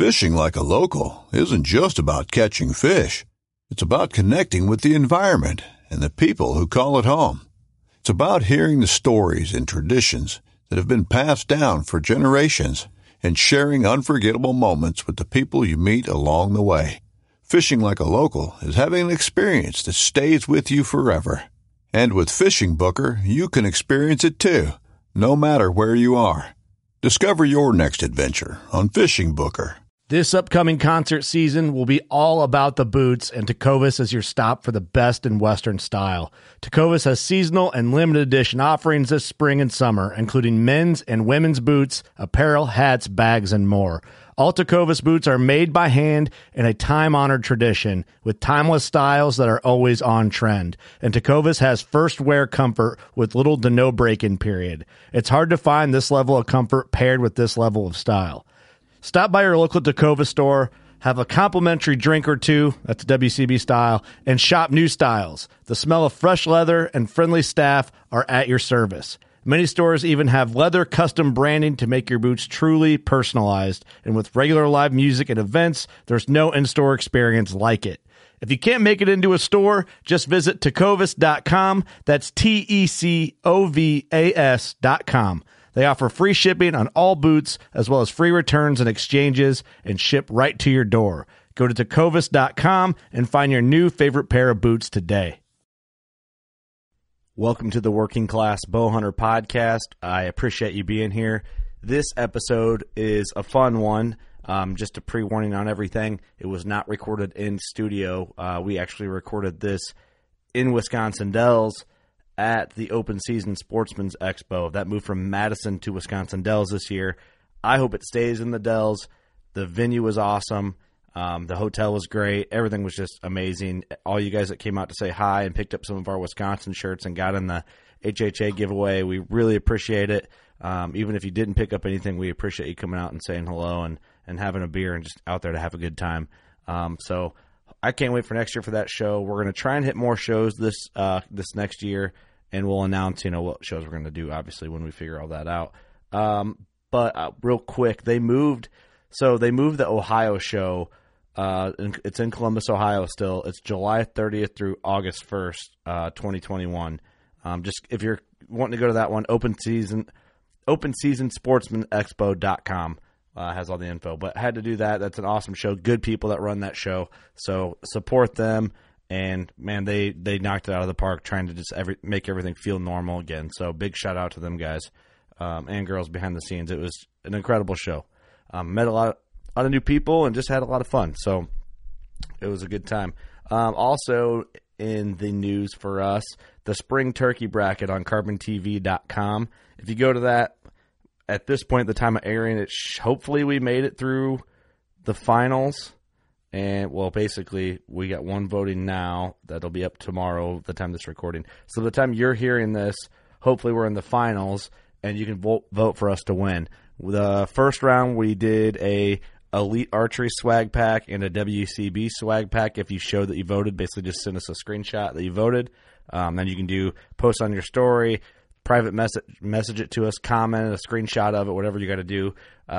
Fishing like a local isn't just about catching fish. It's about connecting with the environment and the people who call it home. It's about hearing the stories and traditions that have been passed down for generations and sharing unforgettable moments with the people you meet along the way. Fishing like a local is having an experience that stays with you forever. And with Fishing Booker, you can experience it too, no matter where you are. Discover your next adventure on Fishing Booker. This upcoming concert season will be all about the boots, and Tecovas is your stop for the best in Western style. Tecovas has seasonal and limited edition offerings this spring and summer, including men's and women's boots, apparel, hats, bags, and more. All Tecovas boots are made by hand in a time-honored tradition with timeless styles that are always on trend. And Tecovas has first wear comfort with little to no break-in period. It's hard to find this level of comfort paired with this level of style. Stop by your local Tecovas store, have a complimentary drink or two, that's WCB style, and shop new styles. The smell of fresh leather and friendly staff are at your service. Many stores even have leather custom branding to make your boots truly personalized. And with regular live music and events, there's no in-store experience like it. If you can't make it into a store, just visit tecovas.com. That's TECOVAS.com. They offer free shipping on all boots, as well as free returns and exchanges, and ship right to your door. Go to tecovas.com and find your new favorite pair of boots today. Welcome to the Working Class Bowhunter Podcast. I appreciate you being here. This episode is a fun one. Just a pre-warning on everything. It was not recorded in studio. We actually recorded this in Wisconsin Dells at the Open Season Sportsman's Expo. That moved from Madison to Wisconsin Dells this year. I hope it stays in the Dells. The venue was awesome. The hotel was great. Everything was just amazing. All you guys that came out to say hi and picked up some of our Wisconsin shirts and got in the HHA giveaway, we really appreciate it. Even if you didn't pick up anything, we appreciate you coming out and saying hello and having a beer and just out there to have a good time. So I can't wait for next year for that show. We're going to try and hit more shows this next year, and we'll announce, what shows we're going to do, obviously, when we figure all that out. But real quick, they moved the Ohio show. It's in Columbus, Ohio still. It's July 30th through August 1st, 2021. Just if you're wanting to go to that one, OpenSeasonSportsmanExpo.com has all the info. But I had to do that. That's an awesome show. Good people that run that show. So support them. And, man, they knocked it out of the park trying to just make everything feel normal again. So big shout-out to them guys and girls behind the scenes. It was an incredible show. Met a lot of new people and just had a lot of fun. So it was a good time. Also in the news for us, the Spring Turkey Bracket on CarbonTV.com. If you go to that, at this point, the time of airing it, hopefully we made it through the finals. And, well, basically, we got one voting now. That'll be up tomorrow, the time this recording. So the time you're hearing this, hopefully we're in the finals, and you can vote for us to win. The first round, we did a Elite Archery swag pack and a WCB swag pack. If you showed that you voted, basically just send us a screenshot that you voted. Then you can post on your story, private message it to us, comment, a screenshot of it, whatever you got to do.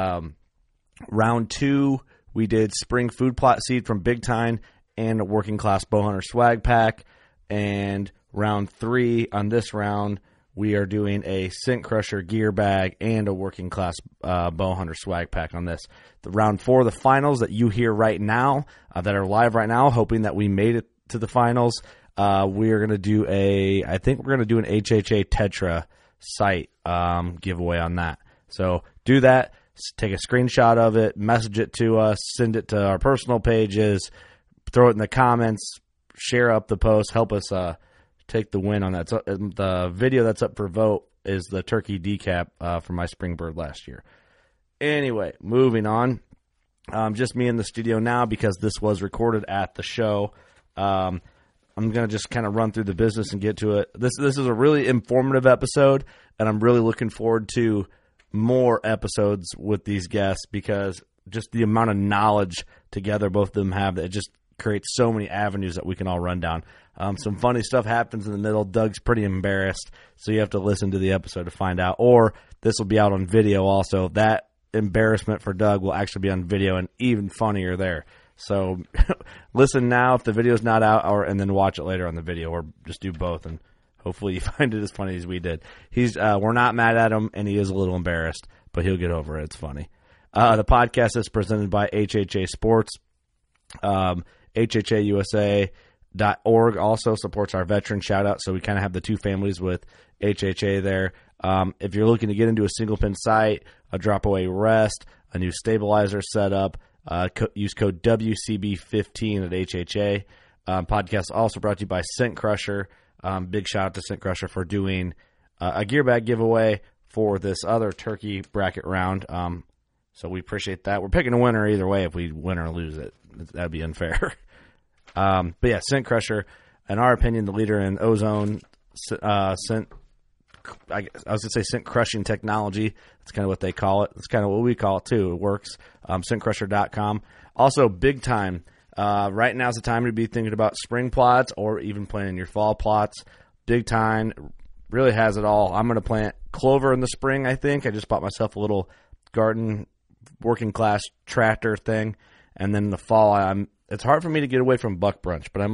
Round two, we did Spring Food Plot Seed from Big Time and a Working Class Bowhunter swag pack. And round three, on this round, we are doing a Scent Crusher gear bag and a Working Class Bowhunter swag pack on this. The round four, the finals that you hear right now, that are live right now, hoping that we made it to the finals. We are going to do an HHA Tetra site giveaway on that. So do that. Take a screenshot of it, message it to us, send it to our personal pages, throw it in the comments, share up the post, help us take the win on that. So, the video that's up for vote is the turkey decap for my spring bird last year. Anyway, moving on. Just me in the studio now because this was recorded at the show. I'm going to just kind of run through the business and get to it. This is a really informative episode, and I'm really looking forward to more episodes with these guests because just the amount of knowledge together both of them have, that it just creates so many avenues that we can all run down. Some funny stuff happens in the middle. Doug's pretty embarrassed, so you have to listen to the episode to find out. Or this will be out on video also. That embarrassment for Doug will actually be on video and even funnier there. So listen now if the video's not out, and then watch it later on the video, or just do both, and hopefully you find it as funny as we did. We're not mad at him, and he is a little embarrassed, but he'll get over it. It's funny. The podcast is presented by HHA Sports. HHAUSA.org also supports our veteran shout-out, so we kind of have the two families with HHA there. If you're looking to get into a single-pin sight, a drop-away rest, a new stabilizer setup, use code WCB15 at HHA. Podcast also brought to you by Scent Crusher. Big shout-out to Scent Crusher for doing a gear bag giveaway for this other turkey bracket round. So we appreciate that. We're picking a winner either way if we win or lose it. That'd be unfair. But yeah, Scent Crusher, in our opinion, the leader in ozone scent. I was going to say scent crushing technology. That's kind of what they call it. That's kind of what we call it too. It works. Scentcrusher.com. Also, big time. Right now is the time to be thinking about spring plots or even planting your fall plots. Big time. Really has it all. I'm going to plant clover in the spring, I think. I just bought myself a little garden working class tractor thing. And then in the fall, it's hard for me to get away from buck brunch, but I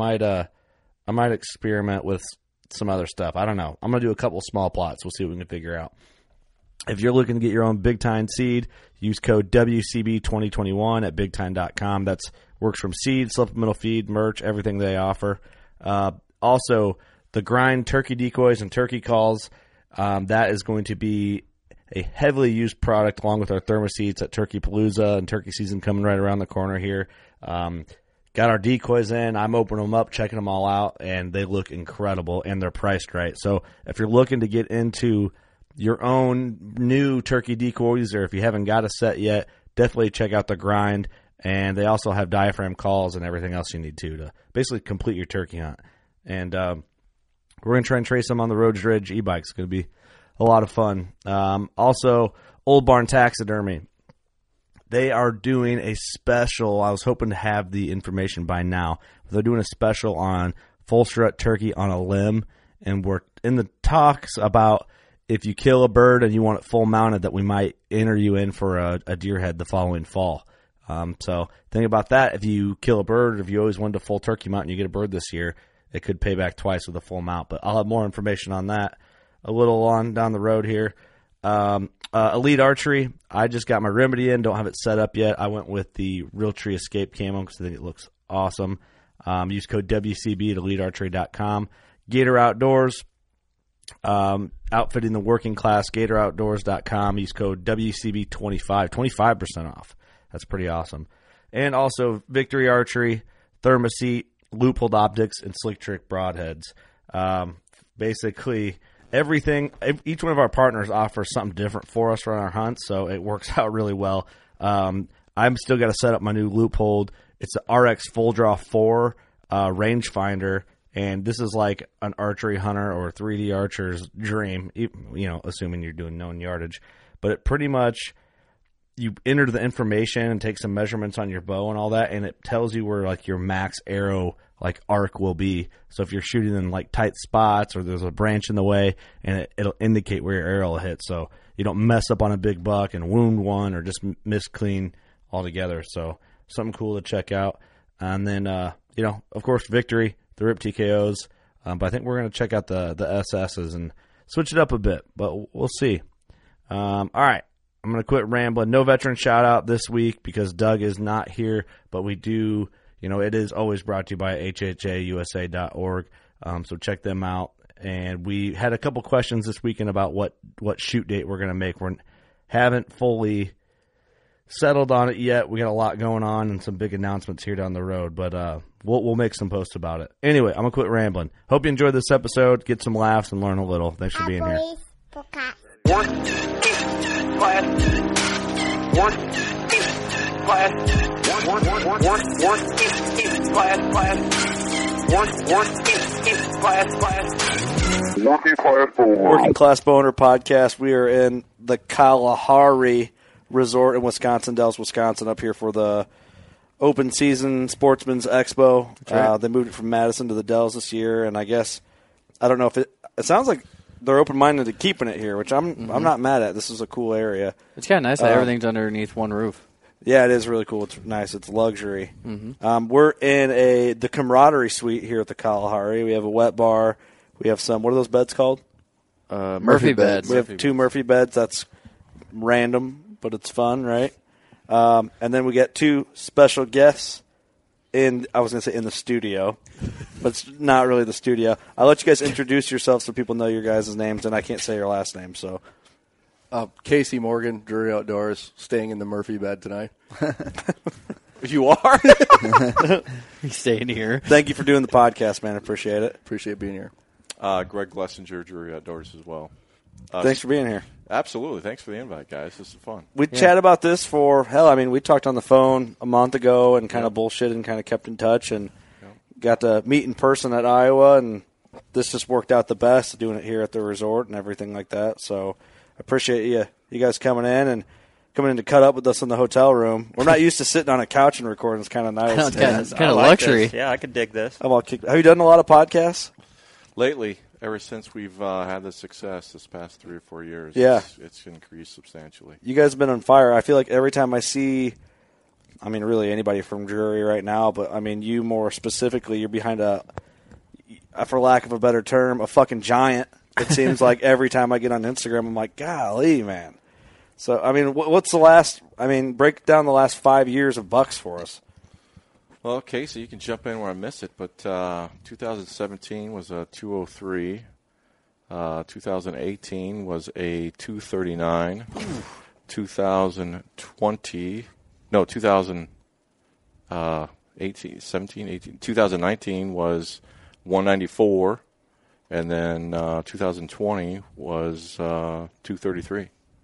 might experiment with some other stuff. I don't know. I'm going to do a couple small plots. We'll see what we can figure out. If you're looking to get your own Big Time seed, use code WCB2021 at BigTime.com. That's works from seed, supplemental feed, merch, everything they offer. Also, the Grind turkey decoys and turkey calls, that is going to be a heavily used product along with our thermoseeds at Turkey Palooza and turkey season coming right around the corner here. Got our decoys in. I'm opening them up, checking them all out, and they look incredible, and they're priced right. So if you're looking to get into your own new turkey decoys, or if you haven't got a set yet, definitely check out the Grind. And they also have diaphragm calls and everything else you need to basically complete your turkey hunt. And we're going to try and trace them on the Rhodes Ridge e-bikes. It's going to be a lot of fun. Also, Old Barn Taxidermy. They are doing a special. I was hoping to have the information by now. But they're doing a special on full strut turkey on a limb. And we're in the talks about if you kill a bird and you want it full mounted, that we might enter you in for a deer head the following fall. So think about that. If you kill a bird, or if you always wanted a full turkey mount and you get a bird this year, it could pay back twice with a full mount. But I'll have more information on that a little on down the road here. Elite Archery, I just got my Remedy in. Don't have it set up yet. I went with the Realtree Escape camo because I think it looks awesome. Use code WCB at EliteArchery.com. Gator Outdoors, outfitting the working class, GatorOutdoors.com. Use code WCB25, 25% off. That's pretty awesome. And also Victory Archery, Thermoset, Loophole Optics, and Slick Trick Broadheads. Basically everything. Each one of our partners offers something different for us on our hunts, so it works out really well. I'm still got to set up my new Loophole. It's the RX Full Draw 4 rangefinder, and this is like an archery hunter or 3D archer's dream, assuming you're doing known yardage. But it pretty much, you enter the information and take some measurements on your bow and all that, and it tells you where like your max arrow arc will be. So if you're shooting in like tight spots or there's a branch in the way, and it'll indicate where your arrow will hit, so you don't mess up on a big buck and wound one or just miss clean altogether. So something cool to check out. And then of course Victory, the Rip TKOs. But I think we're going to check out the SSs and switch it up a bit, but we'll see. All right. I'm going to quit rambling. No veteran shout-out this week because Doug is not here, but we do, it is always brought to you by HHAUSA.org, so check them out. And we had a couple questions this weekend about what shoot date we're going to make. We haven't fully settled on it yet. We got a lot going on and some big announcements here down the road, but we'll make some posts about it. Anyway, I'm going to quit rambling. Hope you enjoyed this episode, get some laughs, and learn a little. Thanks for being here. Working Class Boner Podcast. We are in the Kalahari Resort in Wisconsin, Dells, Wisconsin, up here for the open season Sportsman's Expo. Right. They moved it from Madison to the Dells this year, and I don't know if it sounds like they're open-minded to keeping it here, which I'm not mad at. This is a cool area. It's kind of nice that everything's underneath one roof. Yeah, it is really cool. It's nice. It's luxury. We're in the camaraderie suite here at the Kalahari. We have a wet bar. We have some. What are those beds called? Murphy beds. We have 2 Murphy beds. That's random, but it's fun, right? And then we get 2 special guests I was going to say in the studio, but it's not really the studio. I'll let you guys introduce yourselves so people know your guys' names, and I can't say your last name, so. Casey Morgan, Drury Outdoors, staying in the Murphy bed tonight. You are? He's staying here. Thank you for doing the podcast, man. I appreciate it. Appreciate being here. Greg Glessinger, Drury Outdoors as well. Thanks for being here. Absolutely. Thanks for the invite, guys. This is fun. We chat about this we talked on the phone a month ago and kind of bullshit and kind of kept in touch and got to meet in person at Iowa, and this just worked out the best, doing it here at the resort and everything like that. So I appreciate you guys coming in to cut up with us in the hotel room. We're not used to sitting on a couch and recording. It's kind of nice. It's kind of luxury. This. Yeah, I could dig this. Have you done a lot of podcasts? Lately, ever since we've had the success this past 3 or 4 years, it's increased substantially. You guys have been on fire. I feel like every time I see, really anybody from Drury right now, but you more specifically, you're behind for lack of a better term, a fucking giant. It seems like every time I get on Instagram, I'm like, golly, man. So, what's the last, break down the last 5 years of bucks for us. Well, Casey, you can jump in where I missed it, but 2017 was a 203. 2018 was a 239. 2019 was 194. And then 2020 was 233.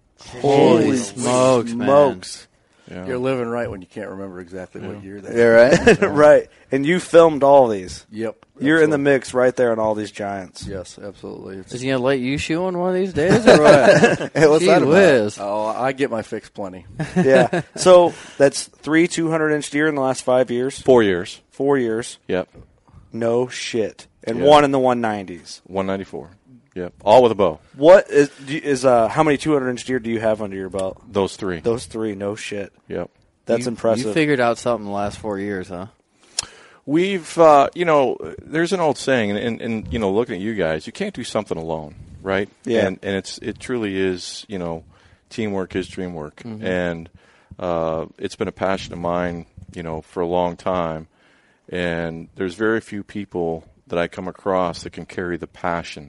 Holy smokes, man. Yeah. You're living right when you can't remember exactly what year that is. Yeah, right. Right. And you filmed all these. Yep. You're in the mix right there on all these giants. Yes, absolutely. Is he going to let you shoe on one of these days or what? Hey, what's that about? Oh, I get my fix plenty. Yeah. So that's 3 200-inch deer in the last 5 years? 4 years. 4 years. Yep. No shit. And one in the 190s. 194. Yep. All with a bow. What is how many 200-inch deer do you have under your belt? Those 3. Those 3. No shit. Yep. That's impressive. You figured out something in the last 4 years, huh? We've, there's an old saying, and looking at you guys, you can't do something alone, right? Yeah. And it truly is, teamwork is dream work. Mm-hmm. And it's been a passion of mine, for a long time. And there's very few people that I come across that can carry the passion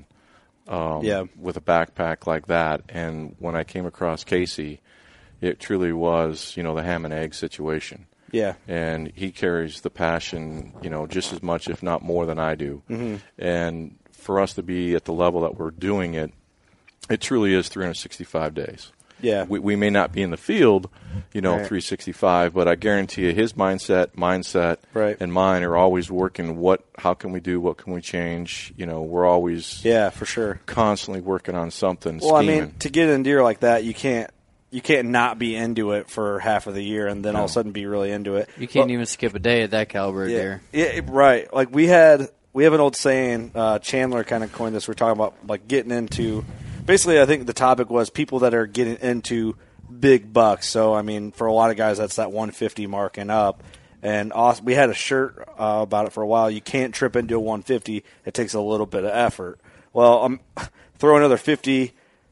with a backpack like that. And when I came across Casey, it truly was, the ham and egg situation. Yeah. And he carries the passion, just as much, if not more, than I do. Mm-hmm. And for us to be at the level that we're doing it, it truly is 365 days. Yeah. We may not be in the field, right. 365, but I guarantee you his mindset, right. and mine are always working. How can we do? What can we change? We're always for sure constantly working on something. Well, scheming. to get in deer like that, you can't not be into it for half of the year and then all of a sudden be really into it. You can't even skip a day at that caliber of deer. Yeah, right. Like we have an old saying, Chandler kind of coined this. We're talking about like getting into. Basically, I think the topic was people that are getting into big bucks. So, for a lot of guys, that's that 150 mark and up. And we had a shirt about it for a while. You can't trip into a 150. It takes a little bit of effort. Well, throw another 50,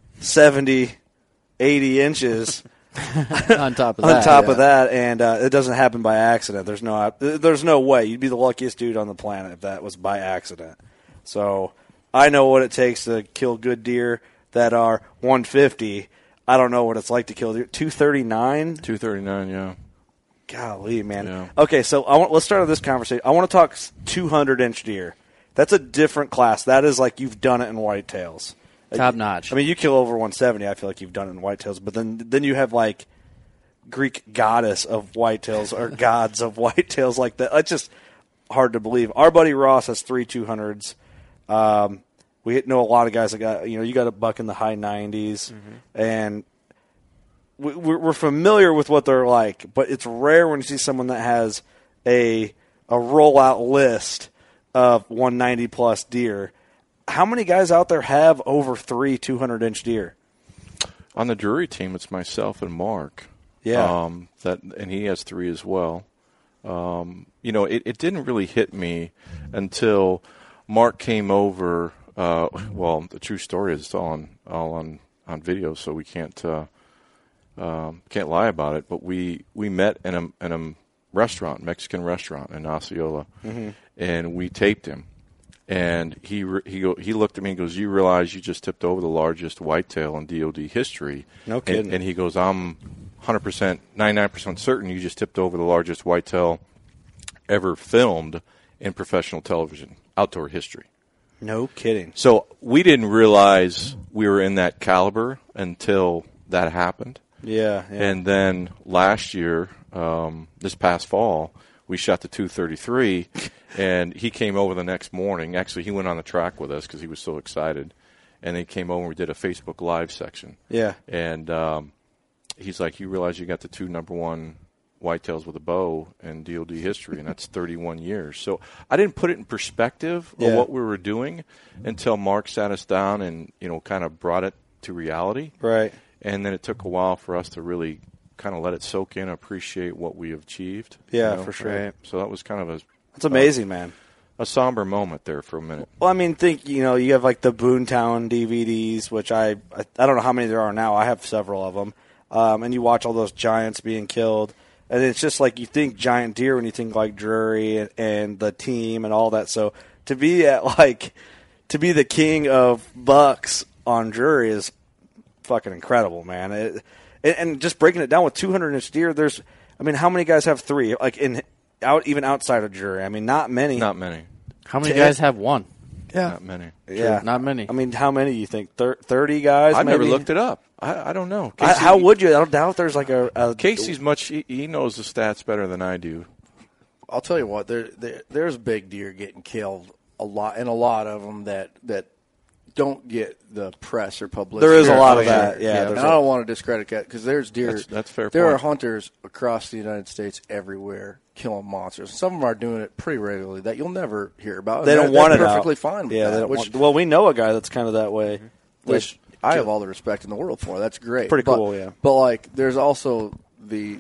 70, 80 inches on top of that, and it doesn't happen by accident. There's no way. You'd be the luckiest dude on the planet if that was by accident. So I know what it takes to kill good deer that are 150. I don't know what it's like to kill deer. 239? 239, yeah. Golly, man. Yeah. Okay, so let's start this conversation. I want to talk 200-inch deer. That's a different class. That is like you've done it in whitetails. Top notch. You kill over 170. I feel like you've done it in whitetails. But then you have like Greek goddess of whitetails or gods of whitetails like that. It's just hard to believe. Our buddy Ross has 3 200s. We know a lot of guys that got, you got a buck in the high 90s, and we're familiar with what they're like, but it's rare when you see someone that has a rollout list of 190 plus deer. how many guys out there have over 3 200-inch deer? On the Drury team, it's myself and Mark. Yeah. And he has 3 as well. It didn't really hit me until Mark came over. The true story is it's all on video, so we can't lie about it. But we met in a restaurant, Mexican restaurant in Osceola, and we taped him. And he looked at me and goes, "You realize you just tipped over the largest whitetail in DOD history?" No kidding. And he goes, "I'm 100%, 99% certain you just tipped over the largest whitetail ever filmed in professional television, outdoor history." No kidding. So we didn't realize we were in that caliber until that happened. Yeah. And then last year, this past fall, we shot the 233, and he came over the next morning. Actually, he went on the track with us because he was so excited. And he came over and we did a Facebook Live section. Yeah. And he's like, "You realize you got the 2 number 1 whitetails with a bow in DOD history, and that's 31 years." So I didn't put it in perspective of what we were doing until Mark sat us down and, kind of brought it to reality. Right. And then it took a while for us to really kind of let it soak in, appreciate what we have achieved. Yeah, for sure. So that was kind of That's amazing, man. A somber moment there for a minute. Well, I mean, you have like the Boontown DVDs, which I don't know how many there are now. I have several of them. And you watch all those giants being killed. And it's just like you think giant deer when you think like Drury and the team and all that. So to be the king of bucks on Drury is fucking incredible, man. And just breaking it down with 200-inch deer, how many guys have 3? Like even outside of Drury, I mean, not many. Not many. How many guys have 1? Yeah, not many. Yeah, not many. I mean, how many do you think? 30 guys? I've maybe? never looked it up. I don't know. How would you? I don't doubt there's like a Casey's he knows the stats better than I do. I'll tell you what. There's big deer getting killed a lot, and a lot of them that don't get the press or publicity. There is a lot of that. Yeah, and I don't want to discredit that because there's deer. That's fair. There point. are hunters across the United States everywhere killing monsters. Some of them are doing it pretty regularly that you'll never hear about. They don't want it out. Perfectly fine with that. Well, we know a guy that's kind of that way. Which I have all the respect in the world for. That's great. Pretty cool, yeah. But there's also the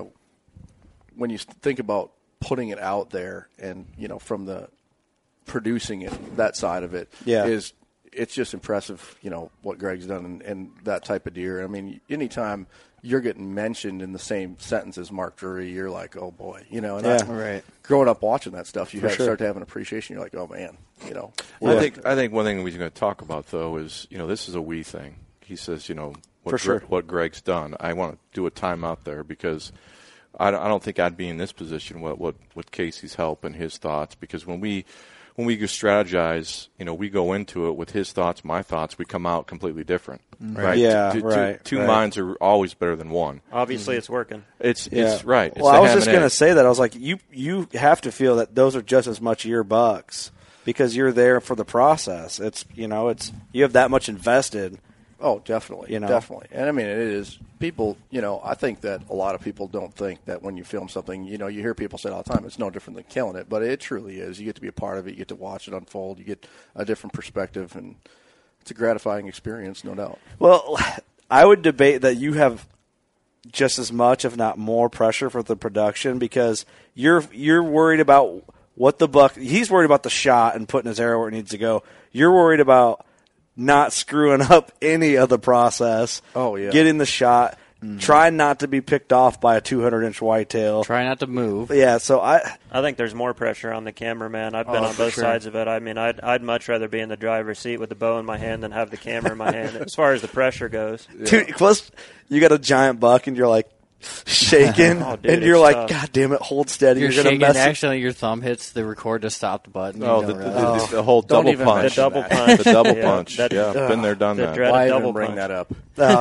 when you think about putting it out there and from the producing it, that side of it is. It's just impressive, what Greg's done and that type of deer. I mean, anytime you're getting mentioned in the same sentence as Mark Drury, you're like, oh boy, right. Growing up watching that stuff, you start to have an appreciation. You're like, oh man, I think one thing we're going to talk about though is this is a we thing. He says, what Greg's done. I want to do a time out there because I don't think I'd be in this position with Casey's help and his thoughts because when we go strategize, we go into it with his thoughts, my thoughts. We come out completely different, right? Yeah, Two minds are always better than one. Obviously, it's working. It's right. It's I was just going to say that. I was like, you have to feel that those are just as much your bucks because you're there for the process. It's you have that much invested. Oh, definitely, definitely. And I mean, it is people. I think that a lot of people don't think that when you film something, you hear people say all the time, it's no different than killing it, but it truly is. You get to be a part of it. You get to watch it unfold. You get a different perspective, and it's a gratifying experience, no doubt. Well, I would debate that you have just as much, if not more, pressure for the production because you're worried about what the buck. He's worried about the shot and putting his arrow where it needs to go. You're worried about not screwing up any of the process. Oh, yeah. Getting the shot. Trying not to be picked off by a 200-inch whitetail. Try not to move. Yeah, so I think there's more pressure on the cameraman. I've been on both sides of it. I mean, I'd much rather be in the driver's seat with the bow in my hand than have the camera in my hand as far as the pressure goes. Dude, plus you got a giant buck and you're like, shaking, and you're like, tough. God damn it, hold steady. You're gonna shaking, mess actually your thumb hits the record to stop the button. The whole double punch. The double punch. The double punch. Been there, done that. Why even bring that up?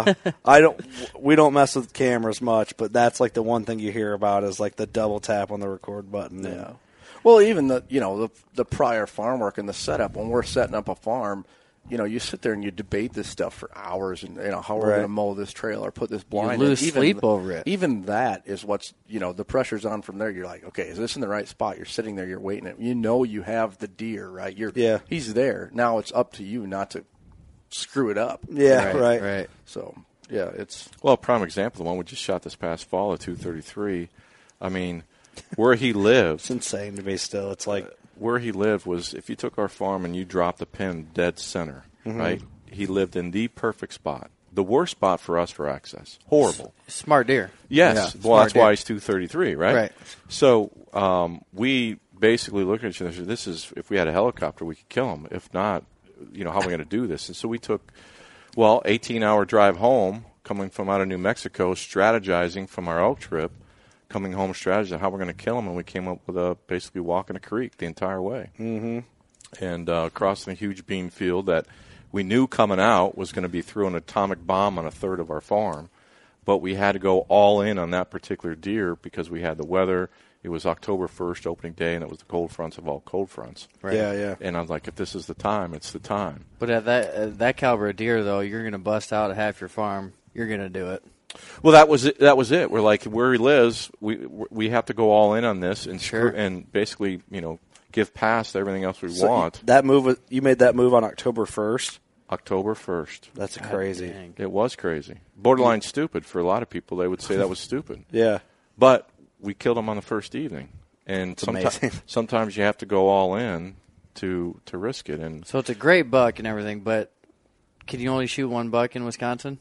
We don't mess with cameras much, but that's like the one thing you hear about is like the double tap on the record button. Yeah. Well, even the prior farm work and the setup when we're setting up a farm. you sit there and you debate this stuff for hours, and how we're going to mow this trail or put this blind. You lose sleep over it. Even that is what's the pressure's on from there. You're like, okay, is this in the right spot? You're sitting there, you're waiting. You have the deer, right? He's there. Now it's up to you not to screw it up. Yeah, right. So yeah, it's a prime example. The one we just shot this past fall at 233. I mean, where he lives, it's insane to me. Still, it's like. Where he lived was, if you took our farm and you dropped the pin dead center, right? He lived in the perfect spot. The worst spot for us for access. Horrible. Smart deer. Yes. Yeah, well, that's why he's 233, right? Right. So we basically looked at each other and said, this is, if we had a helicopter, we could kill him. If not, how are we going to do this? And so we took, 18-hour drive home, coming from out of New Mexico, strategizing from our elk trip, coming home strategizing how we're going to kill him, and we came up with basically walking a creek the entire way. Mm-hmm. And crossing a huge bean field that we knew coming out was going to be through an atomic bomb on a third of our farm, but we had to go all in on that particular deer because we had the weather. It was October 1st, opening day, and it was the cold fronts of all cold fronts. Right. Yeah. And I was like, if this is the time, it's the time. But at that caliber of deer, though, you're going to bust out half your farm. You're going to do it. Well, that was it. We're like, where he lives, we have to go all in on this and basically, give past everything else we want. That move, you made that move on October 1st? October 1st. That's crazy. Dang. It was crazy. Borderline stupid for a lot of people. They would say that was stupid. Yeah. But we killed him on the first evening. And sometimes you have to go all in to risk it. And so it's a great buck and everything, but can you only shoot one buck in Wisconsin?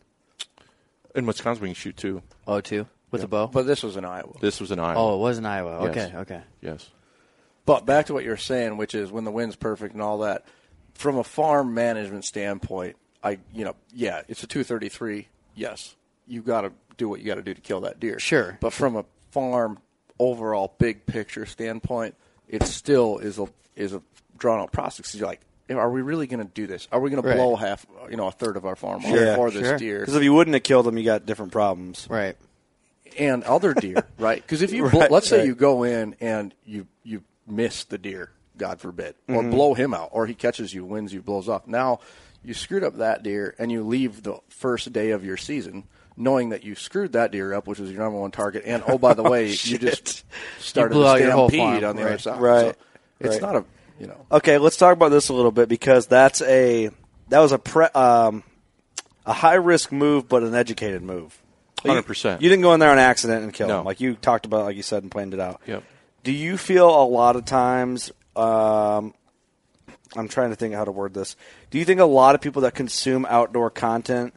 In Wisconsin, we can shoot two. Oh, two? With a bow? But this was in Iowa. This was in Iowa. Oh, it was in Iowa. Yes. Okay. Yes. But back to what you were saying, which is when the wind's perfect and all that, from a farm management standpoint, it's a 233. Yes, you got to do what you got to do to kill that deer. Sure. But from a farm overall big picture standpoint, it still is a drawn out process. 'Cause you're like, are we really going to do this? Are we going to blow half, a third of our farm for this deer? Because if you wouldn't have killed them, you got different problems. Right. And other deer, right? Because if you let's say you go in and you miss the deer, God forbid, or blow him out, or he catches you, wins you, blows off. Now you screwed up that deer, and you leave the first day of your season knowing that you screwed that deer up, which was your number one target. And oh, by the way, you just started a stampede on the other side. Right. So it's not a Okay, let's talk about this a little bit because that was a high risk move, but an educated move. 100%. You didn't go in there on accident and kill No. him, like you talked about, like you said, and planned it out. Yep. Do you feel a lot of times? I'm trying to think how to word this. Do you think a lot of people that consume outdoor content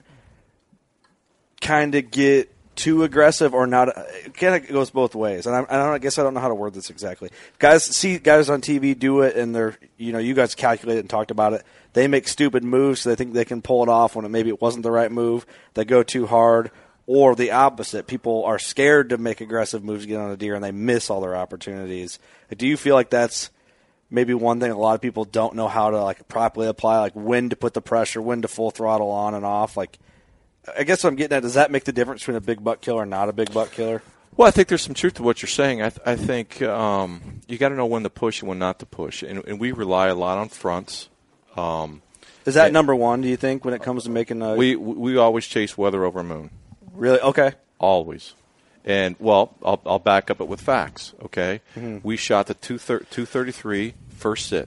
kind of get too aggressive or not? It kind of goes both ways, and I guess I don't know how to word this exactly. Guys see guys on TV do it, and they're you guys calculated and talked about it. They make stupid moves, so they think they can pull it off when maybe it wasn't the right move. They go too hard, or the opposite. People are scared to make aggressive moves to get on a deer, and they miss all their opportunities. Do you feel like that's maybe one thing a lot of people don't know how to properly apply, when to put the pressure, when to full throttle on and off? I guess what I'm getting at, does that make the difference between a big buck killer and not a big buck killer? Well, I think there's some truth to what you're saying. I think you got to know when to push and when not to push, and we rely a lot on fronts. Is that number one, do you think, when it comes to making a... We always chase weather over moon. Really? Okay. Always. And, I'll back up it with facts, okay? Mm-hmm. We shot the 233 first sit,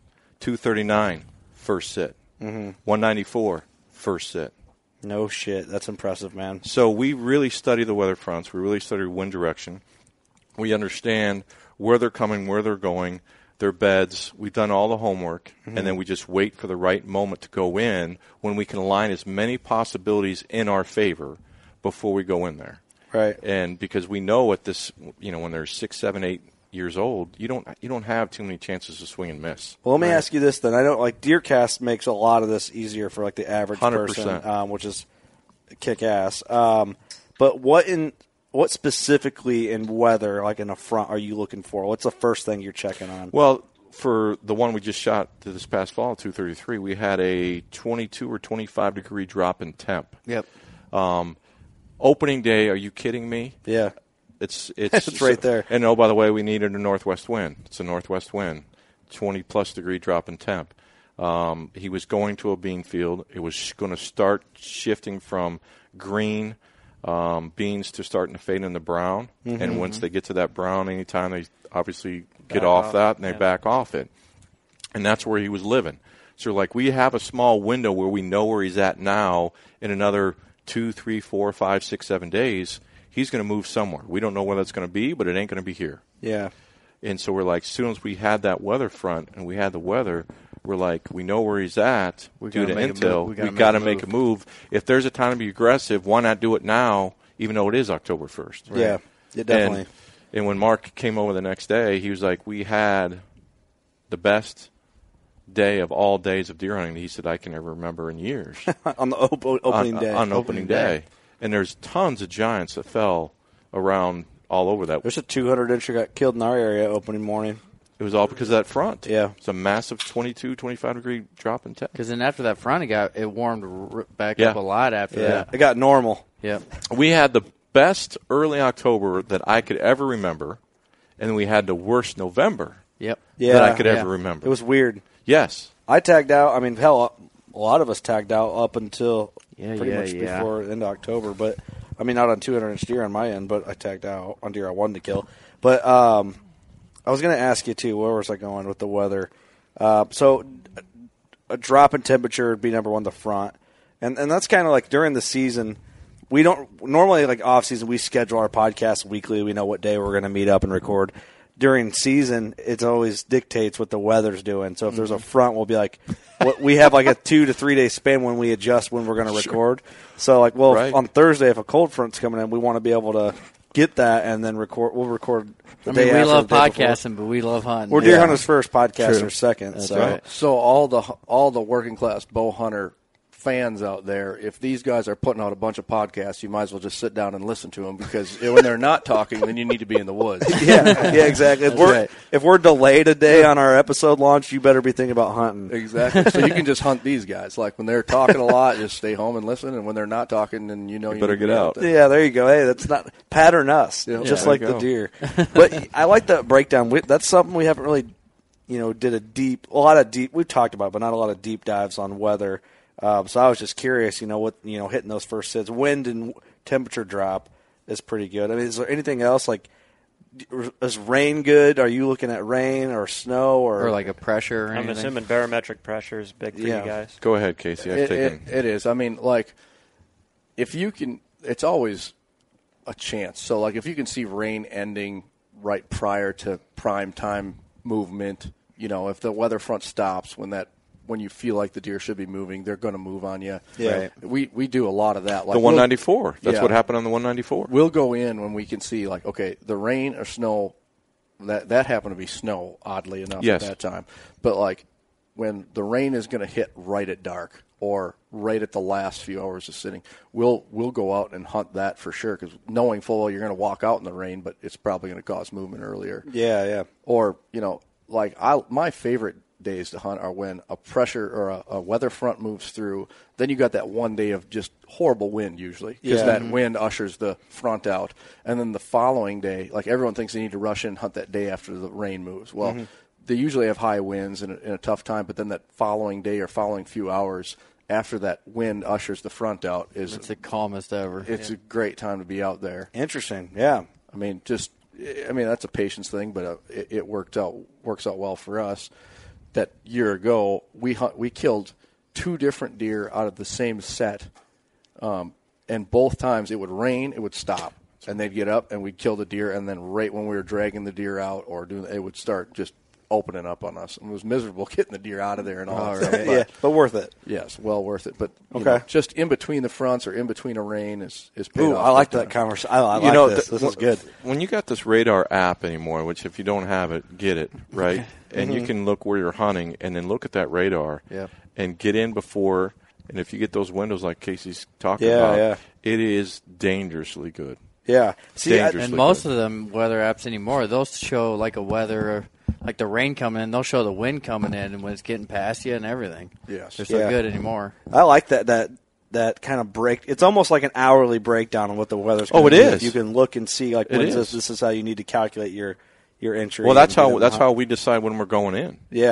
239 first sit, 194 first sit. No shit. That's impressive, man. So we really study the weather fronts. We really study wind direction. We understand where they're coming, where they're going, their beds. We've done all the homework, and then we just wait for the right moment to go in when we can align as many possibilities in our favor before we go in there. Right. And because we know at this, when they're 6, 7, 8 years old, you don't have too many chances to swing and miss. Well, let me ask you this then. I know DeerCast makes a lot of this easier for the average 100%. person, which is kick ass. But what specifically in weather, in a front, are you looking for? What's the first thing you're checking on? Well, for the one we just shot this past fall, 233, we had a 22 or 25 degree drop in temp. Yep. Opening day, are you kidding me? Yeah. It's right there. And by the way, we needed a northwest wind. It's a northwest wind, 20-plus degree drop in temp. He was going to a bean field. It was going to start shifting from green beans to starting to fade into brown. Mm-hmm. And once they get to that brown, anytime they obviously get off that and they back off it. And that's where he was living. So, like, we have a small window where we know where he's at now. In another 2, 3, 4, 5, 6, 7 days, he's going to move somewhere. We don't know where that's going to be, but it ain't going to be here. Yeah. And so we're like, as soon as we had that weather front and we had the weather, we're like, we know where he's at due to intel. We got to make a move. If there's a time to be aggressive, why not do it now, even though it is October 1st? Right? Yeah, definitely. And when Mark came over the next day, he was like, we had the best day of all days of deer hunting, he said, I can ever remember in years. On the opening day. On opening day. And there's tons of giants that fell around all over that. There's a 200-incher got killed in our area opening morning. It was all because of that front. Yeah. It's a massive 22, 25-degree drop in temp. Because then after that front, it warmed back up a lot after that. It got normal. Yeah. We had the best early October that I could ever remember, and we had the worst November that I could ever remember. It was weird. Yes. I tagged out. I mean, hell, a lot of us tagged out up until pretty much before the end of October. But, I mean, not on 200-inch deer on my end, but I tagged out on deer I wanted to kill. But I was going to ask you, too, where was I going with the weather? So a drop in temperature would be number one, the front. And that's kind of like during the season, we don't – normally, like off-season, we schedule our podcast weekly. We know what day we're going to meet up and record. During season, it always dictates what the weather's doing. So if there's a front, we'll be like, we have like a 2 to 3 day span when we adjust when we're going to record. So like, on Thursday, if a cold front's coming in, we want to be able to get that and then record. We'll record. We love podcasting, but we love hunting. We're deer hunters first, podcasters second. That's so right. So all the working class bow hunter fans out there, if these guys are putting out a bunch of podcasts, you might as well just sit down and listen to them, because when they're not talking, then you need to be in the woods. yeah, exactly. If we're delayed a day on our episode launch, you better be thinking about hunting. Exactly. So you can just hunt these guys. Like when they're talking a lot, just stay home and listen, and when they're not talking, then you better get out. Yeah, there you go. Hey, that's not pattern us, just like the deer. But I like that breakdown. That's something we haven't really, did a lot of deep. We've talked about, but not a lot of deep dives on weather. So I was just curious, what hitting those first sits, wind and temperature drop is pretty good. I mean, is there anything else like? Is rain good? Are you looking at rain or snow or like a pressure? Or I'm assuming barometric pressure is big for you guys. Go ahead, Casey. It is. I mean, like if you can, it's always a chance. So like if you can see rain ending right prior to prime time movement, if the weather front stops when you feel like the deer should be moving, they're going to move on you. Yeah. We do a lot of that. Like the 194. That's what happened on the 194. We'll go in when we can see, like, okay, the rain or snow, that happened to be snow, oddly enough, at that time. But, like, when the rain is going to hit right at dark or right at the last few hours of sitting, we'll go out and hunt that for sure, because knowing full well you're going to walk out in the rain, but it's probably going to cause movement earlier. Yeah. Or, my favorite days to hunt are when a pressure or a weather front moves through. Then you got that one day of just horrible wind usually, because that wind ushers the front out. And then the following day, like everyone thinks they need to rush in and hunt that day after the rain moves. Well, they usually have high winds and a tough time, but then that following day or following few hours after that wind ushers the front out it's the calmest ever. It's a great time to be out there. Interesting. Yeah. I mean, that's a patience thing, but it works out well for us. That year ago, we killed 2 different deer out of the same set, and both times it would rain, it would stop, and they'd get up and we'd kill the deer, and then right when we were dragging the deer out it would start just opening up on us. And it was miserable getting the deer out of there and all that stuff. But worth it. Yes, well worth it. But just in between the fronts or in between a rain is paid off. I like that conversation. I like this. This is good. When you got this radar app anymore, which if you don't have it, get it, right? And you can look where you're hunting and then look at that radar and get in before. And if you get those windows like Casey's talking about, it is dangerously good. Yeah. And most of them weather apps anymore, they'll show like a weather, like the rain coming in, they'll show the wind coming in and when it's getting past you and everything. Yes. They're so good anymore. I like that kind of break. It's almost like an hourly breakdown on what the weather's going to be. It is. You can look and see, like, this is how you need to calculate your entry. Well, that's how we decide when we're going in. Yeah.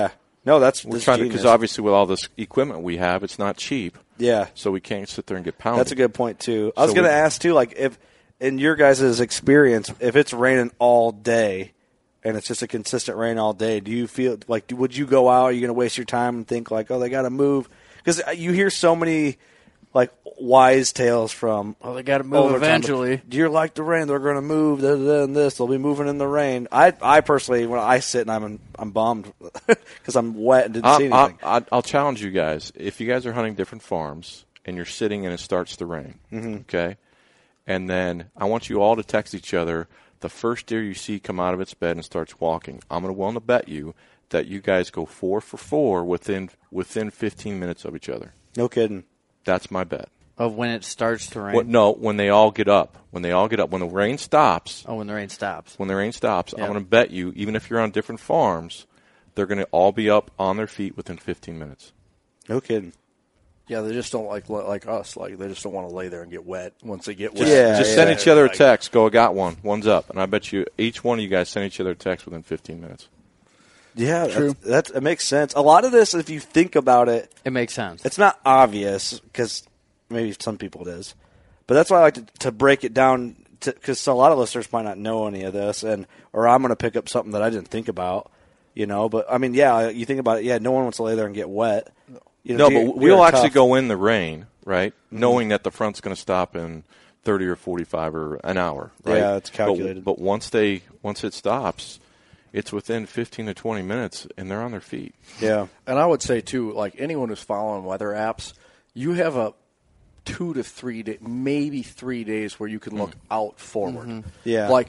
No, that's we're trying to, because obviously with all this equipment we have, it's not cheap. Yeah. So we can't sit there and get pounded. That's a good point too. I was going to ask too, like if in your guys' experience, if it's raining all day and it's just a consistent rain all day, do you feel like would you go out? Are you going to waste your time and think like, oh, they got to move? Because you hear so many like wise tales from. Oh, they got to move eventually. Do you like the rain? They're going to move. And this. They'll be moving in the rain. I personally, when I sit and I'm bummed because I'm wet and didn't see anything. I'll challenge you guys. If you guys are hunting different farms and you're sitting and it starts to rain, okay, and then I want you all to text each other the first deer you see come out of its bed and starts walking. I'm willing to bet you that you guys go 4 for 4 within 15 minutes of each other. No kidding. That's my bet. Of when it starts to rain? When they all get up. When the rain stops. Oh, when the rain stops. When the rain stops, yep. I'm going to bet you, even if you're on different farms, they're going to all be up on their feet within 15 minutes. No kidding. Yeah, they just don't like us. Like they just don't want to lay there and get wet once they get wet. Just send each other a text. Go, I got one. One's up. And I bet you each one of you guys send each other a text within 15 minutes. Yeah, it makes sense. A lot of this, if you think about it, it makes sense. It's not obvious because maybe some people it is, but that's why I like to break it down because a lot of listeners might not know any of this, or I'm going to pick up something that I didn't think about, But I mean, yeah, you think about it. Yeah, no one wants to lay there and get wet. But we'll actually go in the rain, right? Mm-hmm. Knowing that the front's going to stop in 30 or 45 or an hour, right? Yeah, it's calculated. But once it stops. It's within 15 to 20 minutes, and they're on their feet. Yeah. And I would say, too, like anyone who's following weather apps, you have a 2 to 3 day, maybe 3 days where you can look out forward. Mm-hmm. Yeah. Like,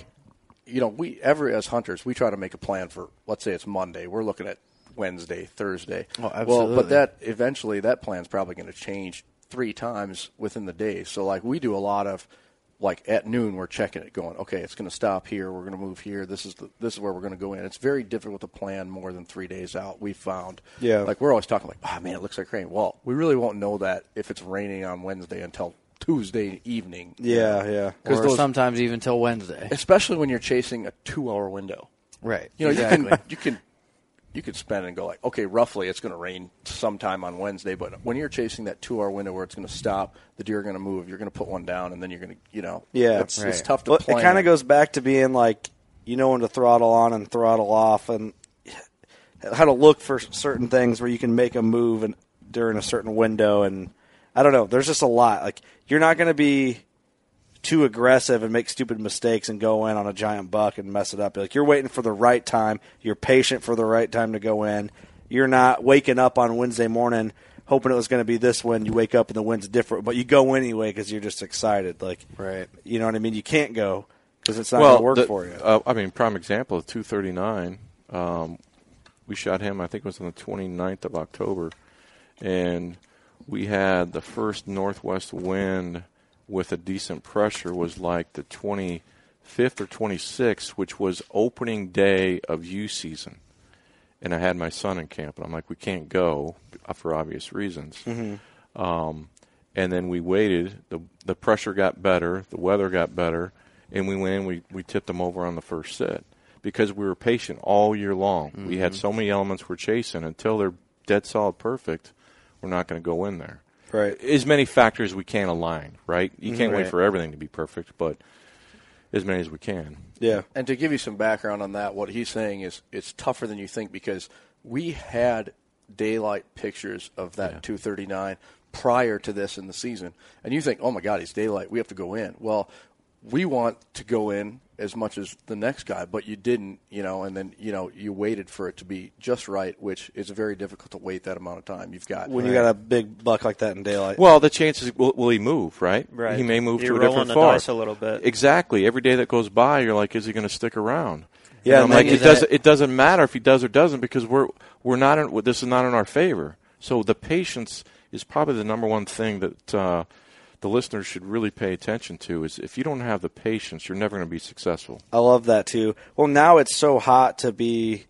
as hunters, we try to make a plan for, let's say it's Monday. We're looking at Wednesday, Thursday. Oh, absolutely. Well, but eventually that plan's probably going to change 3 times within the day. So, like, we do a lot of, like at noon, we're checking it, going, okay, it's going to stop here. We're going to move here. This is where we're going to go in. It's very difficult to plan more than 3 days out. We found, like we're always talking like, oh man, it looks like rain. Well, we really won't know that if it's raining on Wednesday until Tuesday evening. Yeah. Or sometimes even till Wednesday, especially when you're chasing a 2-hour window. Right. Exactly. You could spend and go like, okay, roughly it's going to rain sometime on Wednesday, but when you're chasing that 2-hour window where it's going to stop, the deer are going to move, you're going to put one down, and then you're going to, it's tough to plan. It kind of goes back to being like, when to throttle on and throttle off, and how to look for certain things where you can make a move during a certain window, and I don't know. There's just a lot. Like you're not going to be too aggressive and make stupid mistakes and go in on a giant buck and mess it up. Like you're waiting for the right time. You're patient for the right time to go in. You're not waking up on Wednesday morning hoping it was going to be this wind. You wake up and the wind's different, but you go anyway because you're just excited. Like, right. You know what I mean? You can't go because it's not going to work for you. Prime example of 239. We shot him, I think it was on the 29th of October, and we had the first northwest wind with a decent pressure was like the 25th or 26th, which was opening day of youth season. And I had my son in camp, and I'm like, we can't go for obvious reasons. Mm-hmm. And then we waited. The pressure got better. The weather got better. And we went in. We tipped them over on the first sit because we were patient all year long. Mm-hmm. We had so many elements we're chasing. Until they're dead solid perfect, we're not going to go in there. Right. As many factors we can align, right? You can't wait for everything to be perfect, but as many as we can. Yeah. And to give you some background on that, what he's saying is it's tougher than you think because we had daylight pictures of that 239 prior to this in the season. And you think, oh, my God, it's daylight. We have to go in. Well, we want to go in as much as the next guy, but you didn't, and then, you waited for it to be just right, which is very difficult to wait that amount of time. You've got when you got a big buck like that in daylight. Well, the chances will he move, right? Right. He may move You're to a different farm. rolling the dice a little bit. Exactly. Every day that goes by, you're like, is he going to stick around? Yeah. And I'm like, it doesn't matter if he does or doesn't because we're not. This is not in our favor. So the patience is probably the number one thing that the listeners should really pay attention to is if you don't have the patience, you're never going to be successful. I love that, too. Well, now it's so hot to be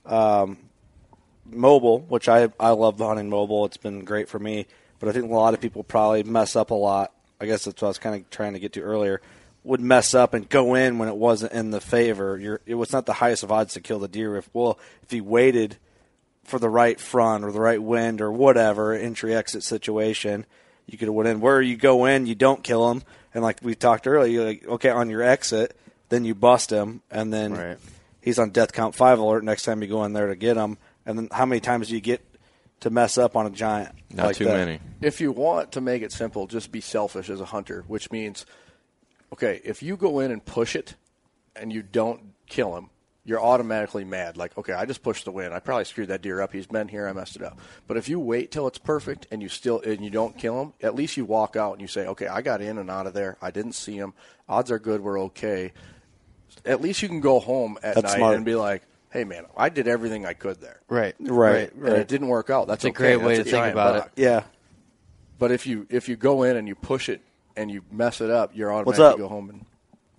mobile, which I love hunting mobile. It's been great for me. But I think a lot of people probably mess up a lot. I guess that's what I was kind of trying to get to earlier. Would mess up and go in when it wasn't in the favor. It was not the highest of odds to kill the deer. If he waited for the right front or the right wind or whatever, entry-exit situation, you could have went in. Where you go in, you don't kill him. And like we talked earlier, you're like, okay, on your exit, then you bust him, and then he's on death count 5 alert next time you go in there to get him. And then how many times do you get to mess up on a giant? Not like too that? many. If you want to make it simple, just be selfish as a hunter, which means, okay, if you go in and push it and you don't kill him, you're automatically mad. Like, okay, I just pushed the wind. I probably screwed that deer up. He's been here. I messed it up. But if you wait till it's perfect and you don't kill him, at least you walk out and you say, okay, I got in and out of there. I didn't see him. Odds are good we're okay. At least you can go home at night and be like, hey, man, I did everything I could there. Right. And it didn't work out. That's a great way to think about it. Yeah. But if you go in and you push it and you mess it up, you're automatically go home and.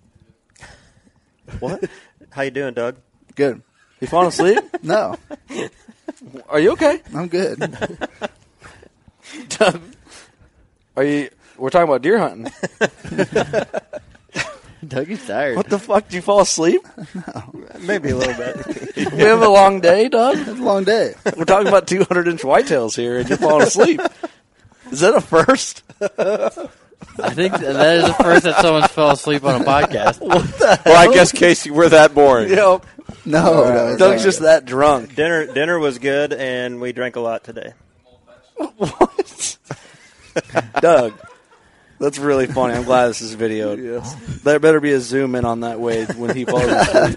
What? How you doing, Doug? Good. You falling asleep? No. Are you okay? I'm good. Are you? We're talking about deer hunting. Dougie's tired. What the fuck? Did you fall asleep? Maybe a little bit. We have a long day, Doug. It's a long day. We're talking about 200-inch whitetails here, and you're falling asleep. Is that a first? I think that is the first that someone fell asleep on a podcast. Well, I guess, Casey, we're that boring. Yep. No, Doug's just that drunk. Dinner was good, and we drank a lot today. What? Doug, that's really funny. I'm glad this is videoed. Yes. There better be a zoom in on that Wade when he falls asleep.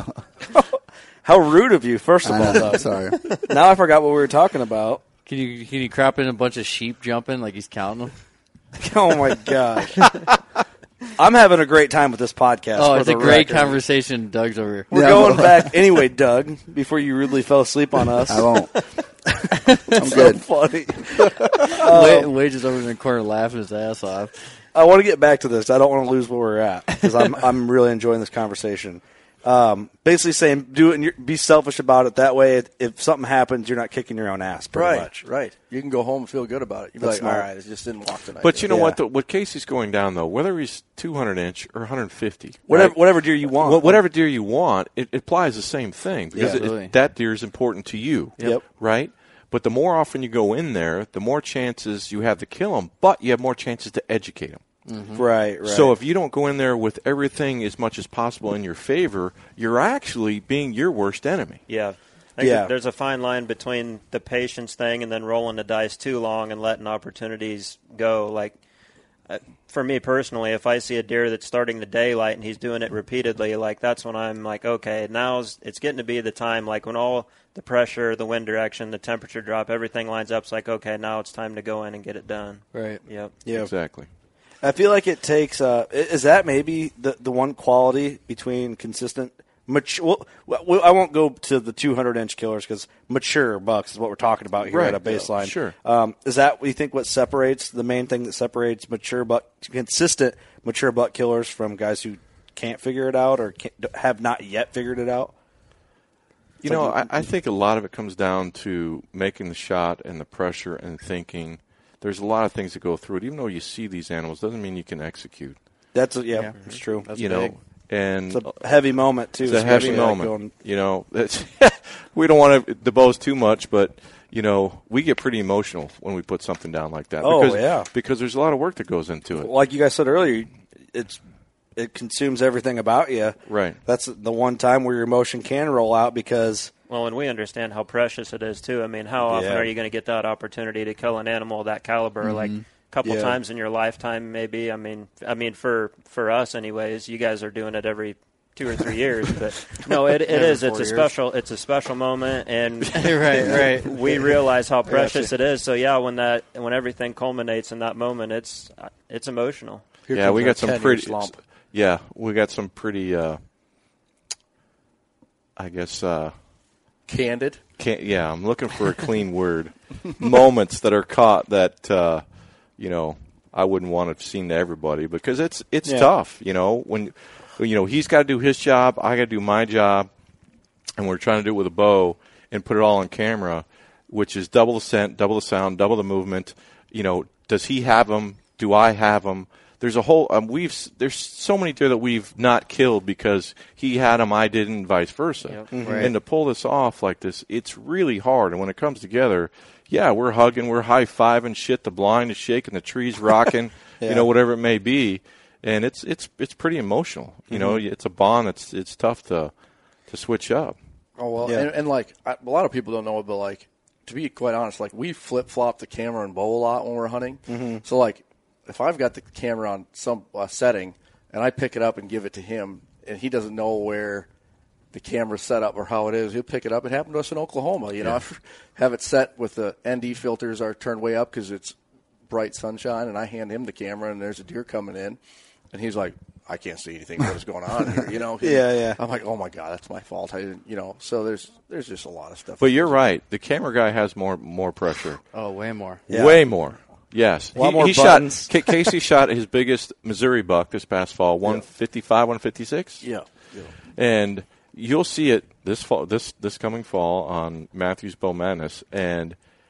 How rude of you, first of all, Doug. Sorry. Now I forgot what we were talking about. Can you crop in a bunch of sheep jumping like he's counting them? Oh, my gosh. I'm having a great time with this podcast. Oh, it's a great record. conversation. Doug's over here. We're going back. Anyway, Doug, before you rudely fell asleep on us. I won't. I'm so good. Funny. Wade is over in the corner laughing his ass off. I want to get back to this. I don't want to lose where we're at because I'm really enjoying this conversation. Basically saying do it and be selfish about it. That way, if something happens, you're not kicking your own ass pretty much. Right. You can go home and feel good about it. You'd be like, all right, it just didn't walk tonight. But you know what? What Casey's going down, though, whether he's 200-inch or 150. Whatever deer you want. Whatever deer you want, it applies the same thing because that deer is important to you. Yep. Right? But the more often you go in there, the more chances you have to kill them, but you have more chances to educate them. Mm-hmm. Right. So if you don't go in there with everything as much as possible in your favor, you're actually being your worst enemy. Yeah. There's a fine line between the patience thing and then rolling the dice too long and letting opportunities go. Like, for me personally, if I see a deer that's starting the daylight and he's doing it repeatedly, like that's when I'm like, okay, it's getting to be the time, like when all the pressure, the wind direction, the temperature drop, everything lines up. It's like, okay, now it's time to go in and get it done. Right. Yep. Yeah. Exactly. I feel like it takes. Is that maybe the one quality between consistent, mature? Well, I won't go to the 200-inch killers because mature bucks is what we're talking about here at a baseline. Yeah, sure. Is that what you think? What separates the main thing that separates consistent mature buck killers from guys who can't figure it out or have not yet figured it out? I think a lot of it comes down to making the shot and the pressure and thinking. There's a lot of things that go through it. Even though you see these animals, doesn't mean you can execute. It's true. That's big. And it's a heavy moment too. It's a heavy moment. We don't want to debose too much, but we get pretty emotional when we put something down like that. Because there's a lot of work that goes into it. Like you guys said earlier, it consumes everything about you. Right. That's the one time where your emotion can roll out because. Well, and we understand how precious it is, too. I mean, how often are you going to get that opportunity to kill an animal of that caliber? Mm-hmm. Like a couple times in your lifetime, maybe. I mean, for us, anyways, you guys are doing it every 2 or 3 years. But no, it is. It's a special moment, and right. We realize how precious it is. So when everything culminates in that moment, it's emotional. We got some pretty. Yeah, we got some pretty. I guess. Candid? I'm looking for a clean word. Moments that are caught that, I wouldn't want to have seen to everybody because it's tough, when he's got to do his job, I got to do my job, and we're trying to do it with a bow and put it all on camera, which is double the scent, double the sound, double the movement. Does he have them? Do I have them? there's a whole there's so many deer that we've not killed because he had them, I didn't, and vice versa. Yep. Mm-hmm. Right. And to pull this off like this, it's really hard. And when it comes together, yeah, we're hugging, we're high-fiving shit, the blind is shaking, the tree's rocking, whatever it may be. And it's pretty emotional. You know, it's a bond that's it's tough to switch up. Oh, well, and like, a lot of people don't know it, but, like, to be quite honest, like, we flip-flop the camera and bow a lot when we're hunting. Mm-hmm. So, like, if I've got the camera on some setting and I pick it up and give it to him and he doesn't know where the camera's set up or how it is, he'll pick it up. It happened to us in Oklahoma. You know, I have it set with the ND filters are turned way up because it's bright sunshine, and I hand him the camera, and there's a deer coming in. And he's like, I can't see anything. What is going on here? You know? I'm like, oh my God, that's my fault. I didn't, you know. So there's just a lot of stuff. But you're right. The camera guy has more pressure. Oh, way more. Yeah. Way more. Yes. A lot more he buttons. shot. Casey shot his biggest Missouri buck this past fall, 155, 156. Yeah. And you'll see it this fall, this coming fall on Matthews Bow Madness, and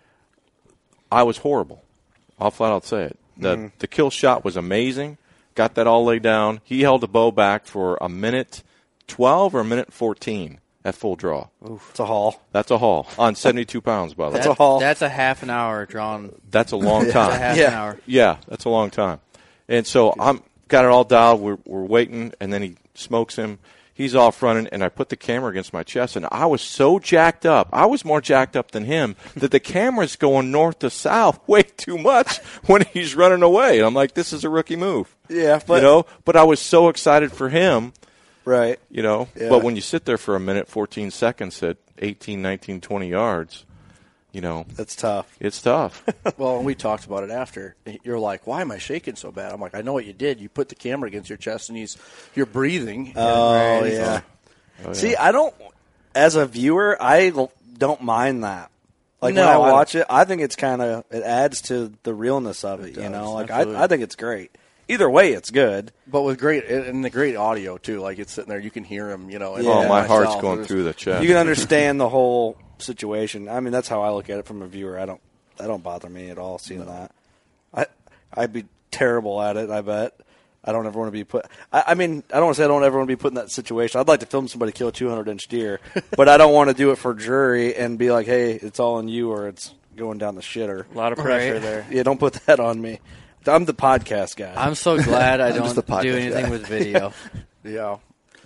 I was horrible. I'll flat out say it. The kill shot was amazing. Got that all laid down. He held the bow back for a minute 12 or a minute 14 at full draw. Oof. It's a haul. That's a haul on 72 pounds, by the way. That's a haul. That's a half an hour drawn. That's a long time. That's a half an hour. Yeah, that's a long time. And so I'm got it all dialed. We're waiting, and then he smokes him. He's off running, and I put the camera against my chest, and I was so jacked up. I was more jacked up than him that the camera's going north to south way too much when he's running away. And I'm like, this is a rookie move. Yeah, but But I was so excited for him. Right. But when you sit there for a minute, 14 seconds at 18, 19, 20 yards, that's tough. It's tough. Well, we talked about it after. You're like, why am I shaking so bad? I'm like, I know what you did. You put the camera against your chest, and you're breathing. Oh, yeah. See, I don't, as a viewer, I don't mind that. Like, when I watch it, I think it adds to the realness of it, Like, I think it's great. Either way, it's good. But with the great audio, too. Like, it's sitting there, you can hear him, my heart's going through the chest. You can understand the whole situation. I mean, that's how I look at it from a viewer. I don't bother me at all seeing that. I'd be terrible at it, I bet. I don't ever want to be put. I mean, I don't want to say I don't ever want to be put in that situation. I'd like to film somebody kill a 200-inch deer, but I don't want to do it for jury and be like, hey, it's all on you or it's going down the shitter. A lot of pressure there. Yeah, don't put that on me. I'm the podcast guy. I'm so glad I don't do anything with video. Yeah.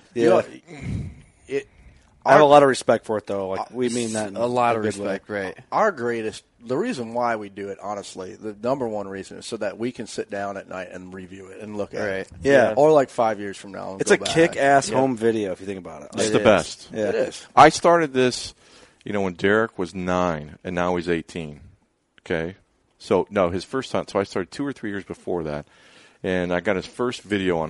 I have a lot of respect for it, though. Like, we mean that in a lot of good respect, way. right? The reason why we do it, honestly, the number one reason is so that we can sit down at night and review it and look at it. Yeah. Or like 5 years from now. It's a kick-ass home video if you think about it. It's the best. Yeah. It is. I started this, when Derek was 9, and now he's 18. Okay? So, no, his first hunt. So I started 2 or 3 years before that. And I got his first video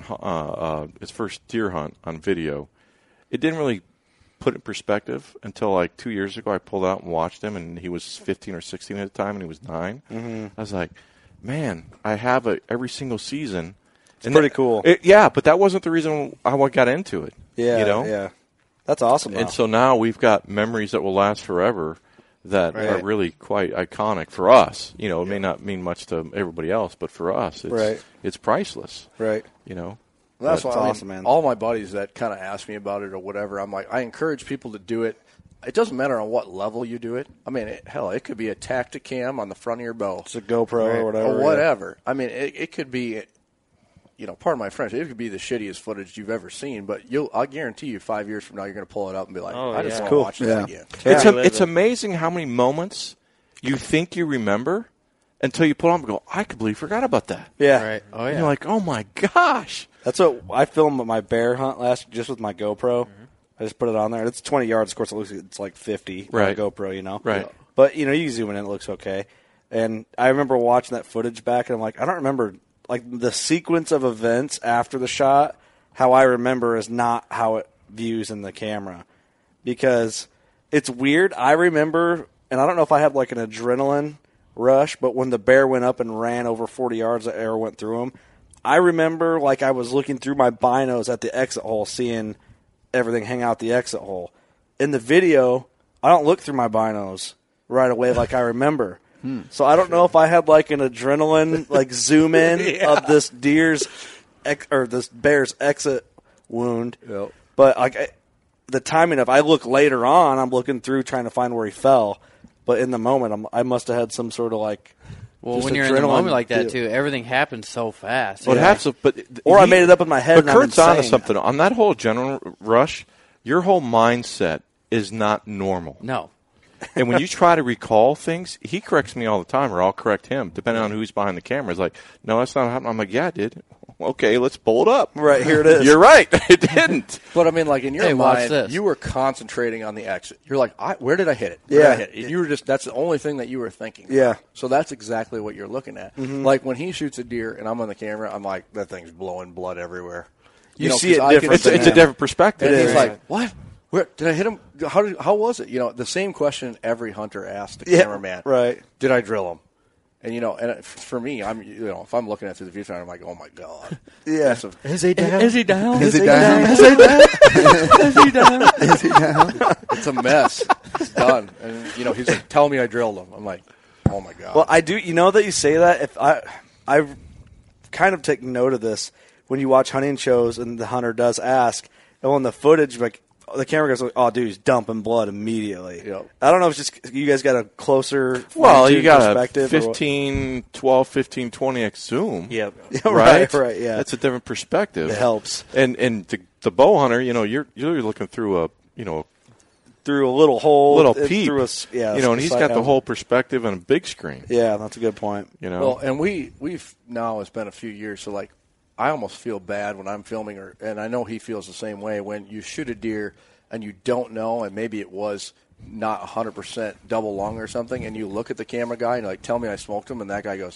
on his first deer hunt on video. It didn't really put it in perspective until like 2 years ago. I pulled out and watched him, and he was 15 or 16 at the time, and he was 9. Mm-hmm. I was like, man, I have every single season. It's pretty cool. But that wasn't the reason I got into it. Yeah, yeah. That's awesome. And so now we've got memories that will last forever that are really quite iconic for us. It may not mean much to everybody else, but for us, it's priceless. Right. That's why awesome, man. All my buddies that kind of ask me about it or whatever, I'm like, I encourage people to do it. It doesn't matter on what level you do it. I mean, it could be a Tacticam on the front of your bow. It's a GoPro or whatever. Or whatever. Yeah. I mean, it could be, pardon my French, it could be the shittiest footage you've ever seen, but I guarantee you 5 years from now you're going to pull it up and be like, I just want to watch that again. It's amazing how many moments you think you remember until you pull on and go, I completely forgot about that. Yeah. Right. Oh, yeah. And you're like, oh, my gosh. That's what I filmed my bear hunt just with my GoPro. Mm-hmm. I just put it on there. It's 20 yards. Of course, it looks like it's like 50 on a GoPro, Right. But, you can zoom in and it looks okay. And I remember watching that footage back, and I'm like, I don't remember, like, the sequence of events after the shot, how I remember is not how it views in the camera. Because it's weird. I remember, and I don't know if I had, like, an adrenaline rush, but when the bear went up and ran over 40 yards, the arrow went through him. I remember like I was looking through my binos at the exit hole, seeing everything hang out the exit hole. In the video, I don't look through my binos right away like I remember. So I don't know if I had like an adrenaline like zoom in of this deer's or this bear's exit wound. Yep. But like the timing of I look later on, I'm looking through trying to find where he fell. But in the moment, I must have had some sort of like. Well, when you're in the moment like that too, everything happens so fast. Well, it happens, I made it up in my head. But Kurt's onto something on that whole adrenaline rush. Your whole mindset is not normal. No. And when you try to recall things, he corrects me all the time, or I'll correct him, depending on who's behind the camera. It's like, no, that's not happening. I'm like, yeah, it did. Okay, let's pull it up. Right, here it is. You're right. It didn't. But, I mean, like, in your watch mind, this. you were concentrating on the exit. You're like, where did I hit it? Yeah. Where did I hit it? You were just, that's the only thing that you were thinking. Yeah. So that's exactly what you're looking at. Mm-hmm. Like, when he shoots a deer and I'm on the camera, I'm like, that thing's blowing blood everywhere. You see it different. It's a different perspective. And he's like, what? Where did I hit him? How was it? You know, the same question every hunter asks the cameraman. Right. Did I drill him? And, you know, and for me, if I'm looking at it through the viewfinder, I'm like, oh, my God. Yeah. Is he down? Is he down? Is he down? Is he down? Is he down? Is he down? It's a mess. It's done. And, you know, he's like, tell me I drilled him. I'm like, oh, my God. Well, I do. You know that you say that. If I kind of take note of this when you watch hunting shows and the hunter does ask, and on the footage, like, the camera goes like, oh, dude, he's dumping blood immediately. Yep. I don't know if it's just you guys got a closer you got a perspective 12, 15, 20x zoom. Yep. Right, yeah. That's a different perspective. It helps. And the bow hunter, you know, you're looking through through a little hole. little peep. Through and he's got the whole perspective on a big screen. Yeah, that's a good point. You know? Well, and we've now, it's been a few years, so, like, I almost feel bad when I'm filming, and I know he feels the same way, when you shoot a deer and you don't know, and maybe it was not 100% double lung or something, and you look at the camera guy and you're like, tell me I smoked him, and that guy goes,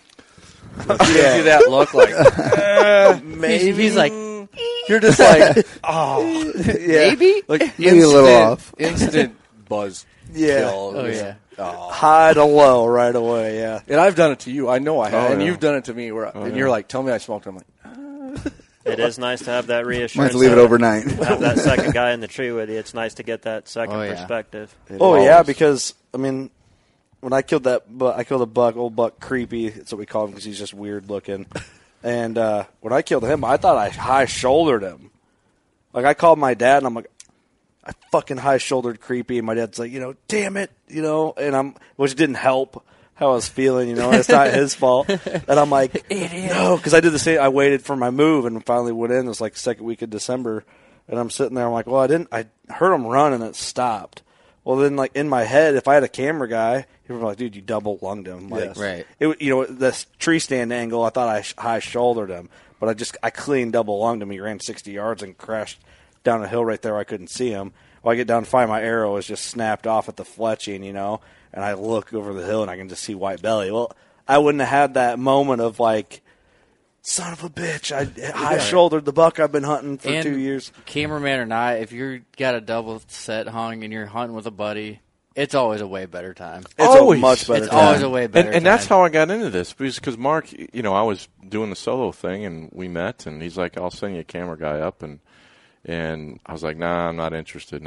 you see that look like, Maybe. He's like, you're just like, oh, maybe? like Maybe a little off. Instant buzz. Yeah. Kill. Oh, yeah. Oh. High to low right away, yeah. And I've done it to you. I know I have. Oh, and yeah. you've done it to me. And you're like, tell me I smoked him. I'm like, It is nice to have that reassurance. Might have to leave it overnight. Have that second guy in the tree with you. It's nice to get that second perspective. Yeah, because, I mean, when I killed I killed a buck, old buck Creepy. That's what we call him because he's just weird looking. And when I killed him, I thought I high-shouldered him. Like, I called my dad, and I'm like, I fucking high-shouldered Creepy. And my dad's like, damn it, and which didn't help how I was feeling, It's not his fault. And I'm like, idiot. No, because I did the same. I waited for my move and finally went in. It was like the second week of December. And I'm sitting there. I'm like, well, I heard him run and it stopped. Well, then, like, in my head, if I had a camera guy, he would be like, dude, you double lunged him. Like, yes. Right. This tree stand angle, I thought I high-shouldered him. But I clean double lunged him. He ran 60 yards and crashed down a hill right there. I couldn't see him. Well, I get down to find my arrow is just snapped off at the fletching, and I look over the hill and I can just see white belly. Well, I wouldn't have had that moment of like, son of a bitch, I high-shouldered the buck I've been hunting for 2 years. Cameraman or not, if you got a double set hung and you're hunting with a buddy, it's always a way better time. It's a much better It's time. always a way better time. And that's how I got into this, because Mark, I was doing the solo thing, and we met, and he's like, I'll send you a camera guy up, and I was like, nah, I'm not interested.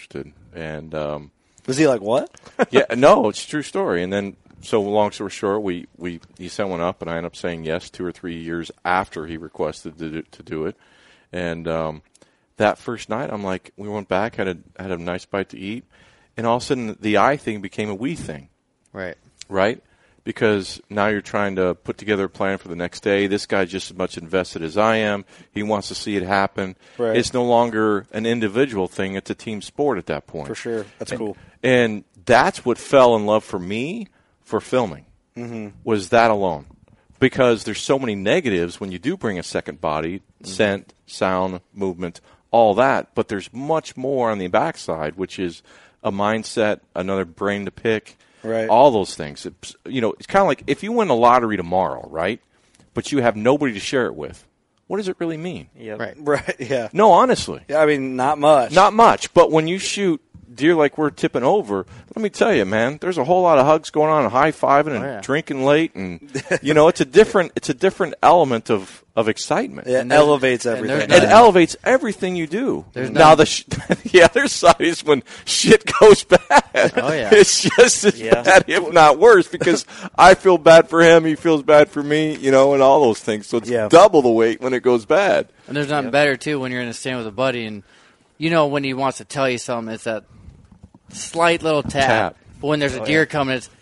And was he like, what? yeah, no, it's a true story. And then, so long story short, he sent one up, and I ended up saying yes 2 or 3 years after he requested to do it. And that first night, I'm like, we went back, had a nice bite to eat, and all of a sudden the I thing became a we thing. Right? Because now you're trying to put together a plan for the next day. This guy's just as much invested as I am. He wants to see it happen. Right. It's no longer an individual thing. It's a team sport at that point. For sure. That's cool. And that's what fell in love for me for filming, was that alone. Because there's so many negatives when you do bring a second body, scent, sound, movement, all that. But there's much more on the backside, which is a mindset, another brain to pick. Right. All those things. It's kind of like if you win a lottery tomorrow, right? But you have nobody to share it with. What does it really mean? Yep. Right, yeah. No, honestly. Yeah, I mean, not much. Not much. But when you shoot deer like we're tipping over, let me tell you, man, there's a whole lot of hugs going on, and high-fiving and drinking late, and it's a different element of excitement. It elevates everything. It elevates everything you do. Now the other side is when shit goes bad. Oh yeah, it's just as bad, if not worse, because I feel bad for him, he feels bad for me, and all those things. So it's double the weight when it goes bad. And there's nothing better too when you're in a stand with a buddy, and when he wants to tell you something, it's that slight little tap. But when there's a deer coming, it's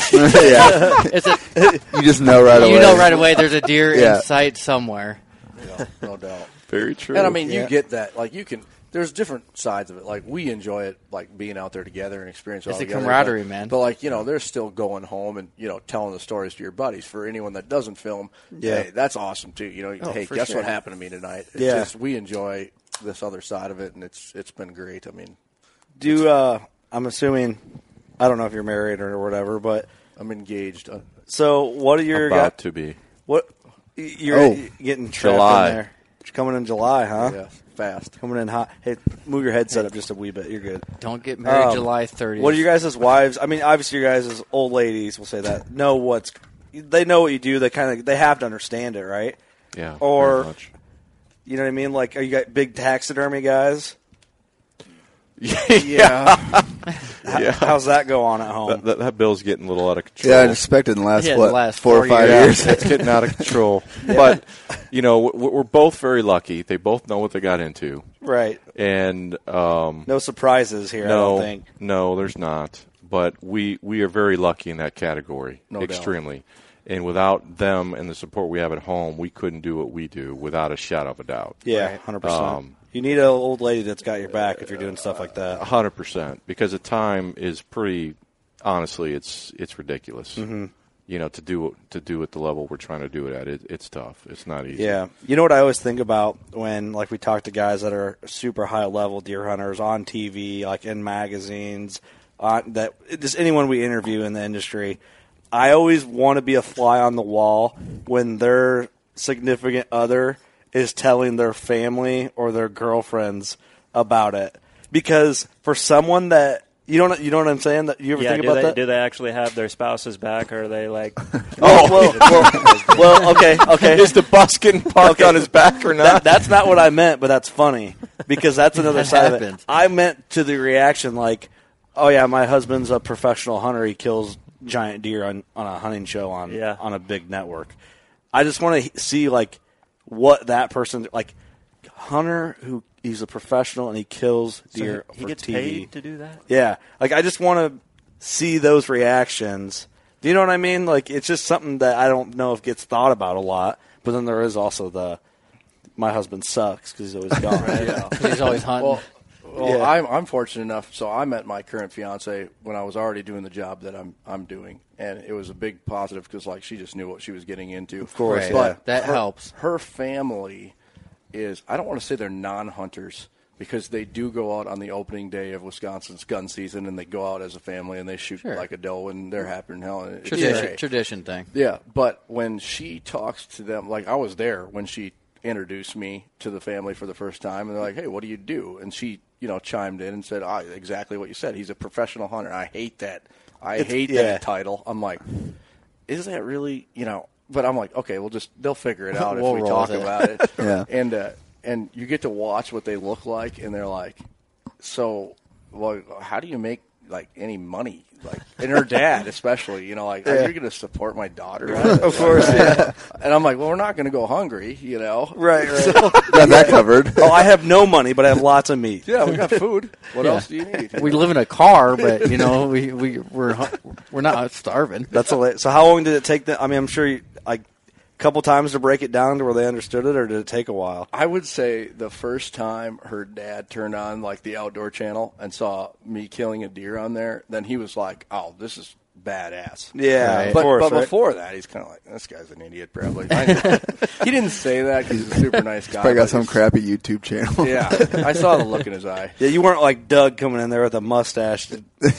you just know right away. You know right away there's a deer in sight somewhere. No doubt. Very true. And I mean, you get that. Like there's different sides of it. Like we enjoy it, like being out there together and experiencing. It's a camaraderie, man. But like there's still going home and telling the stories to your buddies. For anyone that doesn't film, hey, that's awesome too. Hey, guess what happened to me tonight? It's just, we enjoy this other side of it, and it's been great. I mean, I'm assuming, I don't know if you're married or whatever, but I'm engaged. So what are your about to be? What you're getting trapped July. in there? You're coming in July, huh? Yeah, fast. Coming in hot. Hey, move your headset up just a wee bit. You're good. Don't get married July 30th. What are you guys' wives? I mean, obviously, you guys as old ladies will say that they know what you do. They have to understand it, right? Yeah. Or very much. You know what I mean? Like, are you got big taxidermy guys? Yeah. How's that go on at home? That bill's getting a little out of control. Yeah, I expected in the last 4 or 5 years. It's getting out of control. But, we're both very lucky. They both know what they got into. Right. And no surprises here, I don't think. No, there's not. But we are very lucky in that category. No extremely. doubt. And without them and the support we have at home, we couldn't do what we do without a shadow of a doubt. Yeah, 100%. You need an old lady that's got your back if you're doing stuff like that. 100%. Because the time is pretty, honestly, it's ridiculous. Mm-hmm. To do it the level we're trying to do it at, it's tough. It's not easy. Yeah. You know what I always think about when, like, we talk to guys that are super high-level deer hunters on TV, like in magazines, just anyone we interview in the industry, I always want to be a fly on the wall when their significant other is telling their family or their girlfriends about it. Because for someone that you know what I'm saying? That you ever think about that? Do they actually have their spouse's back, or are they like? Well, okay. Is the bus getting parked on his back or not? That's not what I meant, but that's funny because that's another side of it. I meant to the reaction like, oh yeah, my husband's a professional hunter. He kills giant deer on a hunting show on a big network. I just want to see like what that person like hunter who he's a professional and he kills deer he for gets TV. paid to do that. Yeah, like I just want to see those reactions. Do you know what I mean? Like it's just something that I don't know if gets thought about a lot. But then there is also my husband sucks because he's always gone. Right? He's always hunting. Well, I'm fortunate enough. So I met my current fiance when I was already doing the job that I'm doing, and it was a big positive because like she just knew what she was getting into. Of course, right. But that helps. Her family is, I don't want to say they're non-hunters because they do go out on the opening day of Wisconsin's gun season, and they go out as a family and they shoot like a doe, and they're happy in hell. And Tradition thing. Yeah, but when she talks to them, like I was there when she introduced me to the family for the first time, and they're like, "Hey, what do you do?" And she, chimed in and said, "Exactly what you said. He's a professional hunter." I hate that. I hate that title. I'm like, is that really, But I'm like, okay, they'll figure it out if we talk about it. Yeah. And you get to watch what they look like, and they're like, so, well, how do you make like any money? Like, and her dad, especially, are you going to support my daughter? Of course, yeah. And I'm like, well, we're not going to go hungry, Right. So, Got that covered. Oh, I have no money, but I have lots of meat. Yeah, we got food. What else do you need? We live in a car, but we're not starving. That's so. How long did it take them? I mean, I'm sure a couple times to break it down to where they understood it, or did it take a while? I would say the first time her dad turned on like the outdoor channel and saw me killing a deer on there, then he was like, "Oh, this is badass." Yeah, right. but before that, he's kind of like, "This guy's an idiot, probably." He didn't say that because he's a super nice guy. Probably got some crappy YouTube channel. Yeah, I saw the look in his eye. Yeah, you weren't like Doug coming in there with a mustache.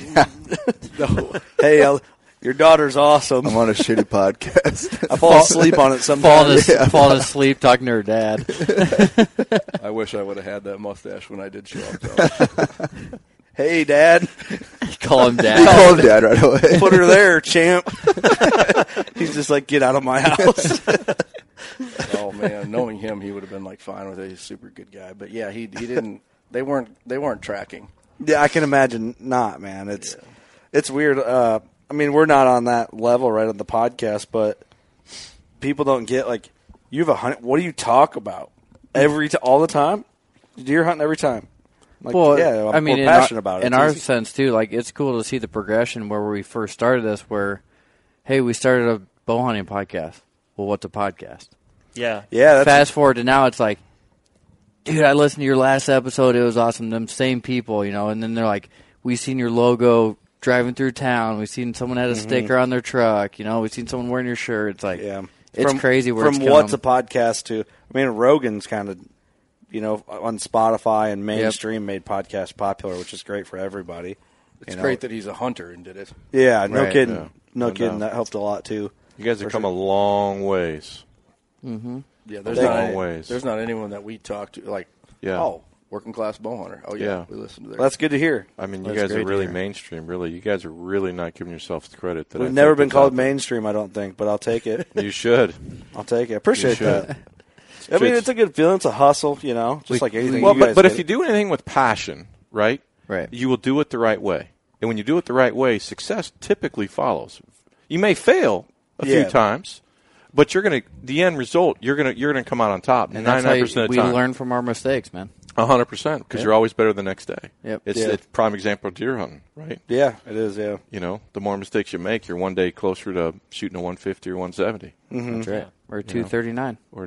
No. Hey, your daughter's awesome. I'm on a shitty podcast. I fall asleep on it sometimes. Fall asleep talking to her dad. I wish I would have had that mustache when I did show up. Hey, Dad. Call him Dad. Call him Dad right away. Put her there, champ. He's just like, get out of my house. Oh man, knowing him, he would have been like fine with it. He's a super good guy. But yeah, he didn't. They weren't tracking. Yeah, I can imagine not, man. It's weird. I mean, we're not on that level right on the podcast, but people don't get like you have a hunt. What do you talk about all the time? Deer hunting every time. Like, well, yeah, I mean, we're passionate about it. In our sense too, like it's cool to see the progression where we first started this. Where, hey, we started a bow hunting podcast. Well, what's a podcast? Yeah. Fast forward to now, it's like, dude, I listened to your last episode. It was awesome. Them same people, you know, and then they're like, we seen your logo driving through town. We seen someone had a sticker on their truck. You know, we seen someone wearing your shirt. It's like, it's crazy where it's come. From what's a podcast to, I mean, Rogan's kind of, you know, on Spotify and mainstream made podcasts popular, which is great for everybody. It's great that he's a hunter and did it. Yeah, no kidding. Yeah. No kidding. That helped a lot, too. You guys have come a long ways. Mm-hmm. Yeah, there's not anyone that we talk to like, working class bow hunter. Oh yeah, we listen to that. Well, that's good to hear. I mean, you guys are really mainstream. Really, you guys are really not giving yourselves the credit that we've never been called mainstream. I don't think, but I'll take it. You should. I'll take it. Appreciate that. I mean, it's a good feeling. It's a hustle, you know, just like anything. Well, but if you do anything with passion, right, right, you will do it the right way. And when you do it the right way, success typically follows. You may fail a few times, but the end result, you're gonna come out on top. And 99% of the time, we learn from our mistakes, man. 100%, because you're always better the next day. Yep. It's a prime example of deer hunting, right? Yeah, it is. Yeah. You know, the more mistakes you make, you're one day closer to shooting a 150 or 170. Mm-hmm. That's right. Or a 239. Or a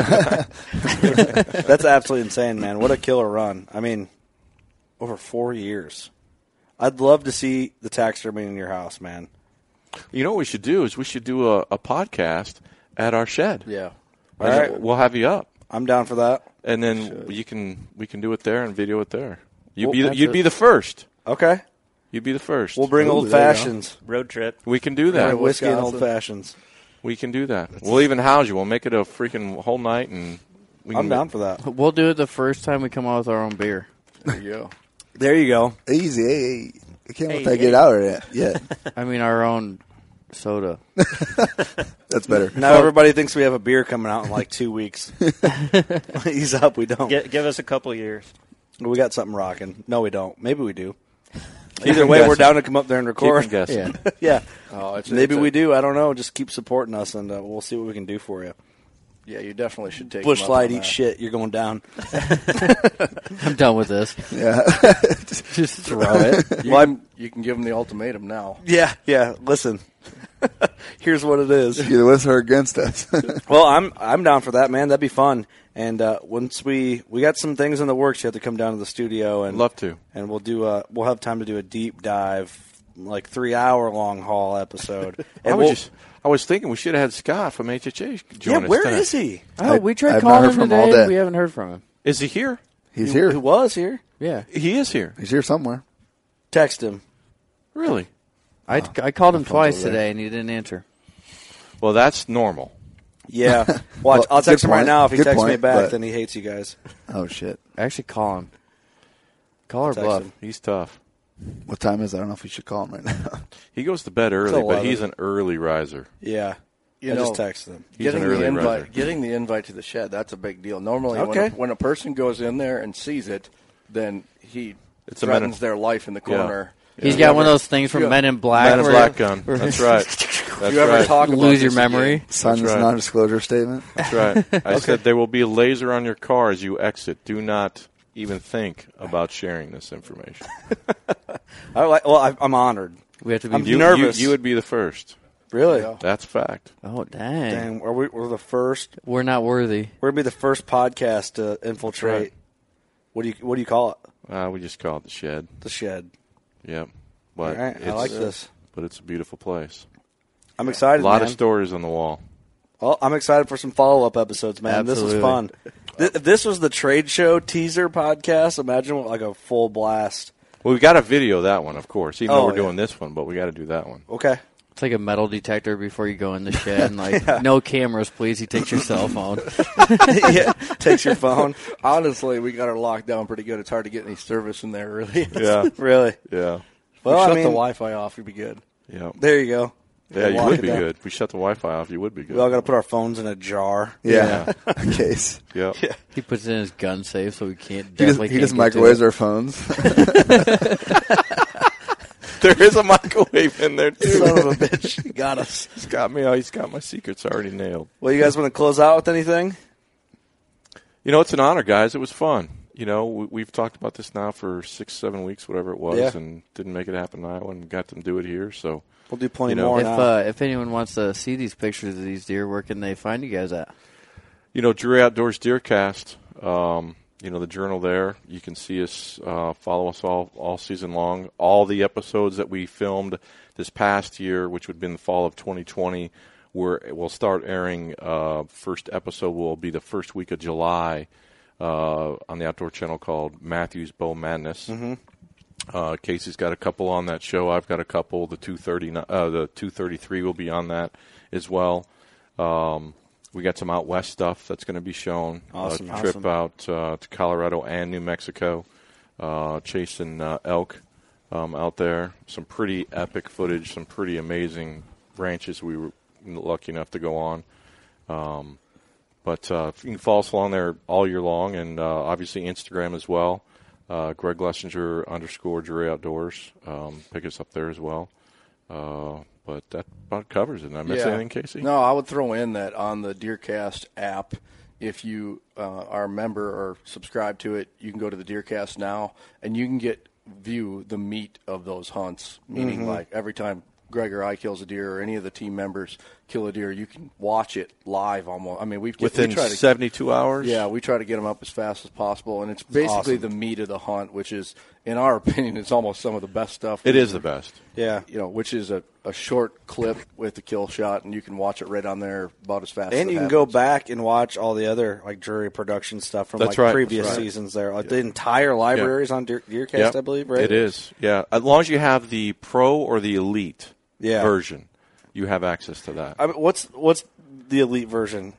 239. That's absolutely insane, man. What a killer run. I mean, over 4 years. I'd love to see the taxidermy in your house, man. You know what we should do is we should do a podcast at our shed. Yeah. All right. We'll have you up. I'm down for that. And then we can do it there and video it there. You'd be the first. Okay. You'd be the first. We'll bring old fashions. Road trip. We can do that. Whiskey and old fashions. We can do that. We'll even house you. We'll make it a freaking whole night, and I'm down for that. We'll do it the first time we come out with our own beer. There you go. There you go. Easy. Hey. I can't wait to get out of it yet. I mean, our own soda. That's better. Now everybody thinks we have a beer coming out in like 2 weeks. Ease up. We don't. Give us a couple years. We got something rocking. No, we don't. Maybe we do. Either way, we're down to come up there and record. Keep guessing. Yeah. Oh, maybe we do. I don't know. Just keep supporting us, and we'll see what we can do for you. Yeah, you definitely should take Bush Light, eat shit. You're going down. I'm done with this. Yeah. Just throw it. You can give them the ultimatum now. Yeah. Listen. Here's what it is. Either with or against us. Well, I'm down for that, man. That'd be fun. And once we got some things in the works, you have to come down to the studio and love to. And we'll have time to do a deep dive, like 3-hour long haul episode. And I was thinking we should have had Scott from HHA join us. Yeah, where tonight. is he? Oh, we tried calling him today. We haven't heard from him. Is he here? He's here. He was here. Yeah, he is here. He's here somewhere. Text him. Really? I called him twice today, and he didn't answer. Well, that's normal. Yeah. Watch. I'll text him right now. If he texts me back, but then he hates you guys. Oh, shit. Actually, call him. Call or bluff. him. He's tough. What time is it? I don't know if we should call him right now. He goes to bed early, but he's an early riser. Yeah. I just texted him. Getting the invite to the shed, that's a big deal. Normally, when a person goes in there and sees it, then he threatens their life in the corner. Yeah. He's got one of those things from Men in Black. Men in Black gun. That's right. That's you ever talk about lose your memory? Son's non-disclosure statement. That's right. I said there will be a laser on your car as you exit. Do not even think about sharing this information. I'm honored. We have to be. I'm nervous. You would be the first. Really? Yeah. That's fact. Oh, dang. We're the first. We're not worthy. We're going to be the first podcast to infiltrate. Right. What do you call it? We just call it the shed. The shed. Yep. But all right. I like this. But it's a beautiful place. I'm excited, A lot of stories on the wall. Well, I'm excited for some follow-up episodes, man. Absolutely. This was fun. If this was the trade show teaser podcast, imagine like a full blast. Well, we got to video that one, of course, even though we're doing this one, but we got to do that one. Okay. It's like a metal detector before you go in the shed. And like, no cameras, please. He takes your cell phone. Yeah, takes your phone. Honestly, we got her locked down pretty good. It's hard to get any service in there, really. Yeah. Really? Yeah. Well, shut the Wi-Fi off, you'd be good. Yeah. There you go. Yeah, you Lock would it be down. good. If we shut the Wi-Fi off, you would be good. We all got to put our phones in a jar. Yeah. In case. Yeah. He puts it in his gun safe so we can't. He Definitely just can't get to microwaves it. our phones. There is a microwave in there, too. Son of a bitch. He got us. He's got me. He's got my secrets already nailed. Well, you guys want to close out with anything? You know, it's an honor, guys. It was fun. You know, we've talked about this now for 6-7 weeks, whatever it was, and didn't make it happen in Iowa and got them to do it here. So we'll do plenty more If anyone wants to see these pictures of these deer, where can they find you guys at? You know, Drury Outdoors Deercast, you know, the journal there. You can see us, follow us all season long. All the episodes that we filmed this past year, which would have been the fall of 2020, we'll start airing. First episode will be the first week of July on the Outdoor Channel called Matthew's Bow Madness. Mm-hmm. Casey's got a couple on that show. I've got a couple. The 233 will be on that as well. We got some out west stuff that's going to be shown. Awesome. A trip out to Colorado and New Mexico, chasing elk out there. Some pretty epic footage, some pretty amazing ranches we were lucky enough to go on. But you can follow us along there all year long, and obviously Instagram as well. Greg Lessinger _ Drury Outdoors. Pick us up there as well. But that about covers it. Did I miss anything, Casey? No, I would throw in that on the Deercast app, if you are a member or subscribe to it, you can go to the Deercast now, and you can view the meat of those hunts, meaning like every time Greg or I kills a deer or any of the team members kill a deer, you can watch it live almost. I mean, within 72 hours? Yeah, we try to get them up as fast as possible, and it's basically the meat of the hunt, which is, in our opinion, it's almost some of the best stuff. It is the best. Yeah. You know, which is a short clip with the kill shot, and you can watch it right on there about as fast as And it you can happens. go back and watch all the other like Drury production stuff from previous seasons there. Like the entire library is on Deercast, I believe, right? It is, yeah. As long as you have the Pro or the Elite version, you have access to that. I mean, what's the Elite version?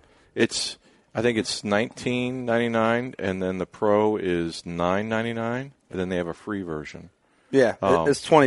I think it's $19.99, and then the Pro is $9.99, and then they have a free version. Yeah, it's $20.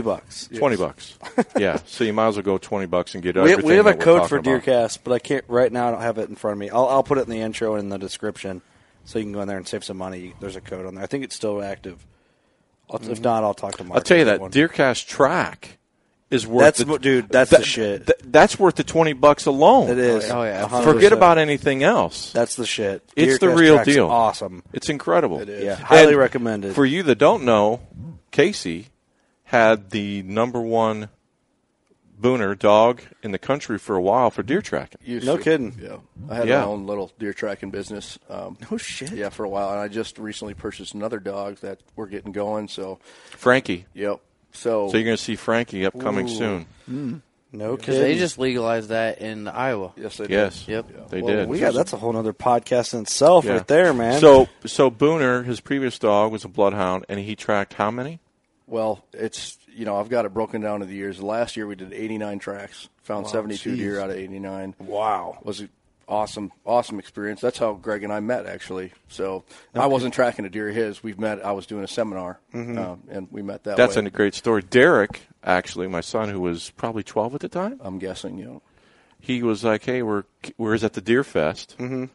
$20. Yeah, so you might as well go $20 and get everything. We have a that we're code for talking about. Deercast, but I can't right now. I don't have it in front of me. I'll put it in the intro and in the description, so you can go in there and save some money. There's a code on there. I think it's still active. If not, I'll talk to Mark. I'll tell you that Deercast Track is worth. That's the shit. That's worth the $20 alone. It is. Oh yeah. 100%. Forget about anything else. That's the shit. It's the Deercast real Track's deal. Awesome. It's incredible. It is. Yeah, highly And recommended. For you that don't know, Casey had the #1 booner dog in the country for a while for deer tracking. No kidding. Yeah, I had my own little deer tracking business. No shit. Yeah, for a while, and I just recently purchased another dog that we're getting going. So, Frankie. yep. So you're going to see Frankie upcoming soon. No Because kidding. they just legalized that in Iowa. yes, they did. Yes. Yep. They did. That's a whole other podcast in itself right there, man. So Booner, his previous dog was a bloodhound, and he tracked how many? Well, it's I've got it broken down to the years. Last year we did 89 tracks, found 72 deer out of 89. Wow. Was an awesome experience. That's how Greg and I met, actually. So I wasn't tracking a deer of his. We've met. I was doing a seminar, and we met that That's way. a great story. Derek, actually, my son, who was probably 12 at the time, I'm guessing, he was like, "Hey, we're at the Deer Fest, in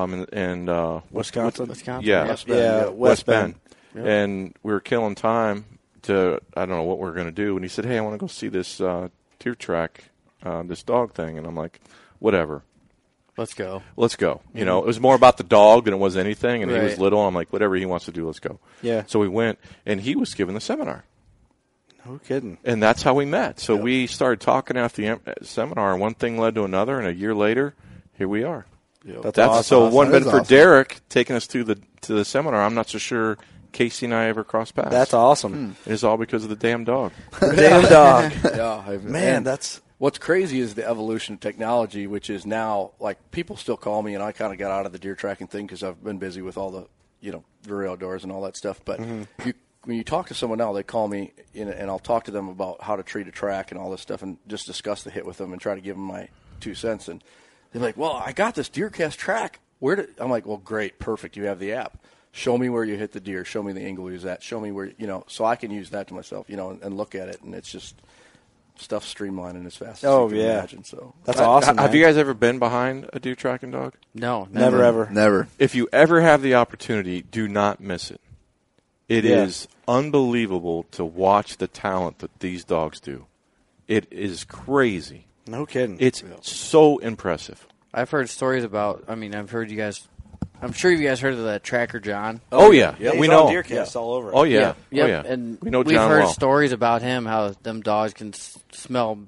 Wisconsin. Yeah, West Bend. Yep. And we were killing time to, I don't know what we were going to do. And he said, "Hey, I want to go see this deer track, this dog thing." And I'm like, "Whatever. Let's go. Let's go." You know, it was more about the dog than it was anything. And he was Right. little. I'm like, whatever he wants to do, let's go. Yeah. So we went, and he was giving the seminar. No kidding. And that's how we met. So we started talking after the seminar, and one thing led to another, and a year later, here we are. That's So awesome. one That is bit for awesome. Derek taking us to the seminar. I'm not so sure Casey and I ever crossed paths. That's awesome. It's all because of the damn dog. Damn dog. Man, and that's what's crazy is the evolution of technology, which is now, like, people still call me, and I kind of got out of the deer tracking thing because I've been busy with all the, Drury Outdoors and all that stuff. But when you talk to someone now, they call me and I'll talk to them about how to treat a track and all this stuff and just discuss the hit with them and try to give them my 2 cents. And they're like, well, I got this DeerCast track. I'm like, well, great, perfect. You have the app. Show me where you hit the deer. Show me the angle you was at. Show me where, so I can use that to myself, and look at it. And it's just stuff streamlining as fast as you can imagine. So that's awesome. Have you guys ever been behind a deer tracking dog? No, never, ever. Never. If you ever have the opportunity, do not miss it. It is unbelievable to watch the talent that these dogs do. It is crazy. No kidding. It's so impressive. I've heard stories about. I've heard you guys. I'm sure you guys heard of that Tracker John. Oh yeah, we know DeerCast all over. Oh yeah, Yep. Oh yeah. And we know we've John heard well. stories about him, how them dogs can smell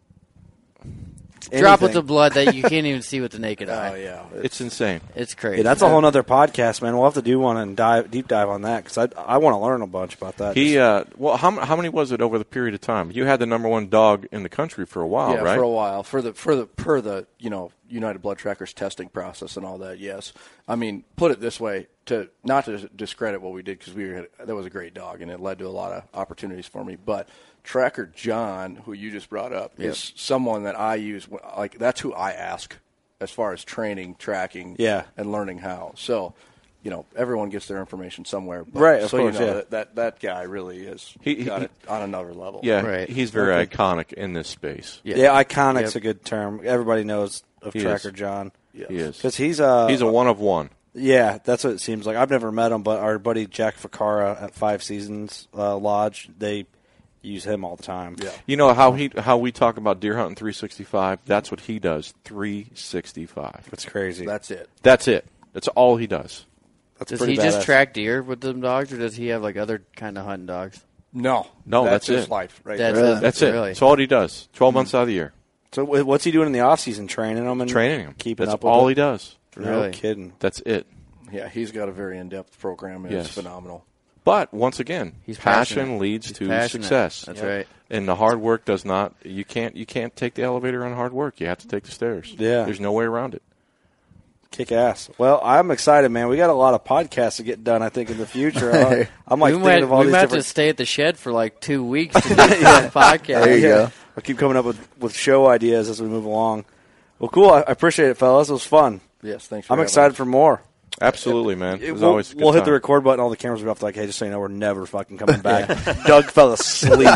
droplets of blood that you can't even see with the naked eye. Oh yeah, it's insane. It's crazy. Yeah, that's a whole other podcast, man. We'll have to do one and deep dive on that because I want to learn a bunch about that. Well, how many was it over the period of time? You had the #1 dog in the country for a while, right? Yeah, for a while. Per the United Blood Trackers testing process and all that. Yes, I mean, put it this way, not to discredit what we did because that was a great dog and it led to a lot of opportunities for me, but. Tracker John, who you just brought up, is someone that I use. Like that's who I ask as far as training, tracking, and learning how. So, everyone gets their information somewhere, but, right? Of course, that guy really is got it on another level. Yeah, right. He's very iconic in this space. Yeah, iconic's a good term. Everybody knows of Tracker John. Yes. He is because he's a one of one. Yeah, that's what it seems like. I've never met him, but our buddy Jack Ficara at 5 Seasons Lodge, they use him all the time. Yeah. You know how we talk about deer hunting 365? That's what he does, 365. That's crazy. That's it. That's all he does. Does he just track deer with them dogs, or does he have like other kind of hunting dogs? No, that's his it. life. Right that's there. it. That's it. Really? That's all he does. 12 months out of the year. So what's he doing in the off season? Training them and keeping That's up with all it? he does. No kidding. That's it. Yeah, he's got a very in-depth program, and it's phenomenal. But once again, he's passion passionate. leads He's to passionate. success. That's right. And the hard work does not. You can't take the elevator on hard work. You have to take the stairs. Yeah. There's no way around it. Kick ass. Well, I'm excited, man. We got a lot of podcasts to get done, I think, in the future. I'm like thinking of all these we might have different... to stay at the shed for like 2 weeks to do that podcast. There you go. I'll keep coming up with show ideas as we move along. Well, cool. I appreciate it, fellas. It was fun. Yes, thanks for I'm excited for more. Absolutely, man. We'll hit the record button. All the cameras will be off. Like, hey, just so you know, we're never fucking coming back. Doug fell asleep.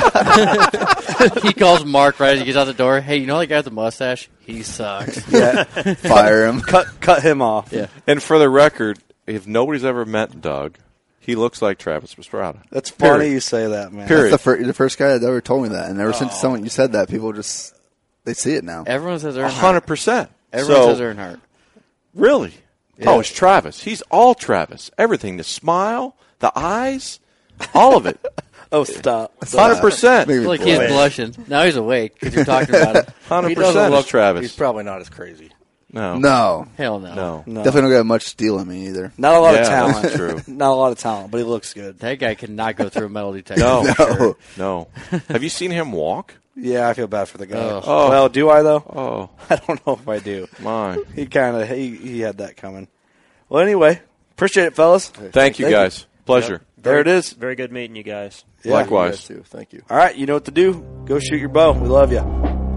He calls Mark right as he gets out the door. Hey, you know that guy with the mustache? He sucks. Yeah, fire him. Cut him off. Yeah. And for the record, if nobody's ever met Doug, he looks like Travis Pastrana. That's funny you say that, man. Period. That's the first guy that ever told me that, and ever since you said that, people just they see it now. Everyone says Earnhardt. 100%. Everyone says Earnhardt. Really? Yeah. Oh, it's Travis. He's all Travis. Everything. The smile, the eyes, all of it. Oh, stop. 100%. Like he's blushing. Now he's awake because you're talking about it. 100% is Travis. He's probably not as crazy. No. Hell no. Definitely don't got much steel in me either. Not a lot of Yeah, talent. that's true. Not a lot of talent, but he looks good. That guy cannot go through a metal detector. No. No. Have you seen him walk? Yeah, I feel bad for the guy. Oh. Well, do I, though? Oh. I don't know if I do. My. He kind of he had that coming. Well, anyway, appreciate it, fellas. Thank you, guys. Pleasure. Yep. There it is. Very good meeting you guys. Yeah. Likewise. You guys too. Thank you. All right, you know what to do. Go shoot your bow. We love you.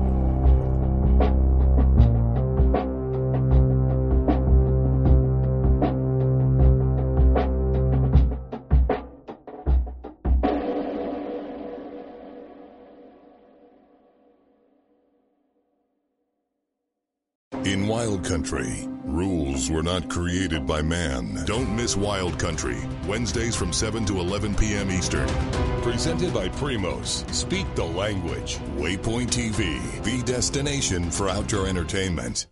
In Wild Country, rules were not created by man. Don't miss Wild Country, Wednesdays from 7 to 11 p.m. Eastern. Presented by Primos. Speak the language. Waypoint TV, the destination for outdoor entertainment.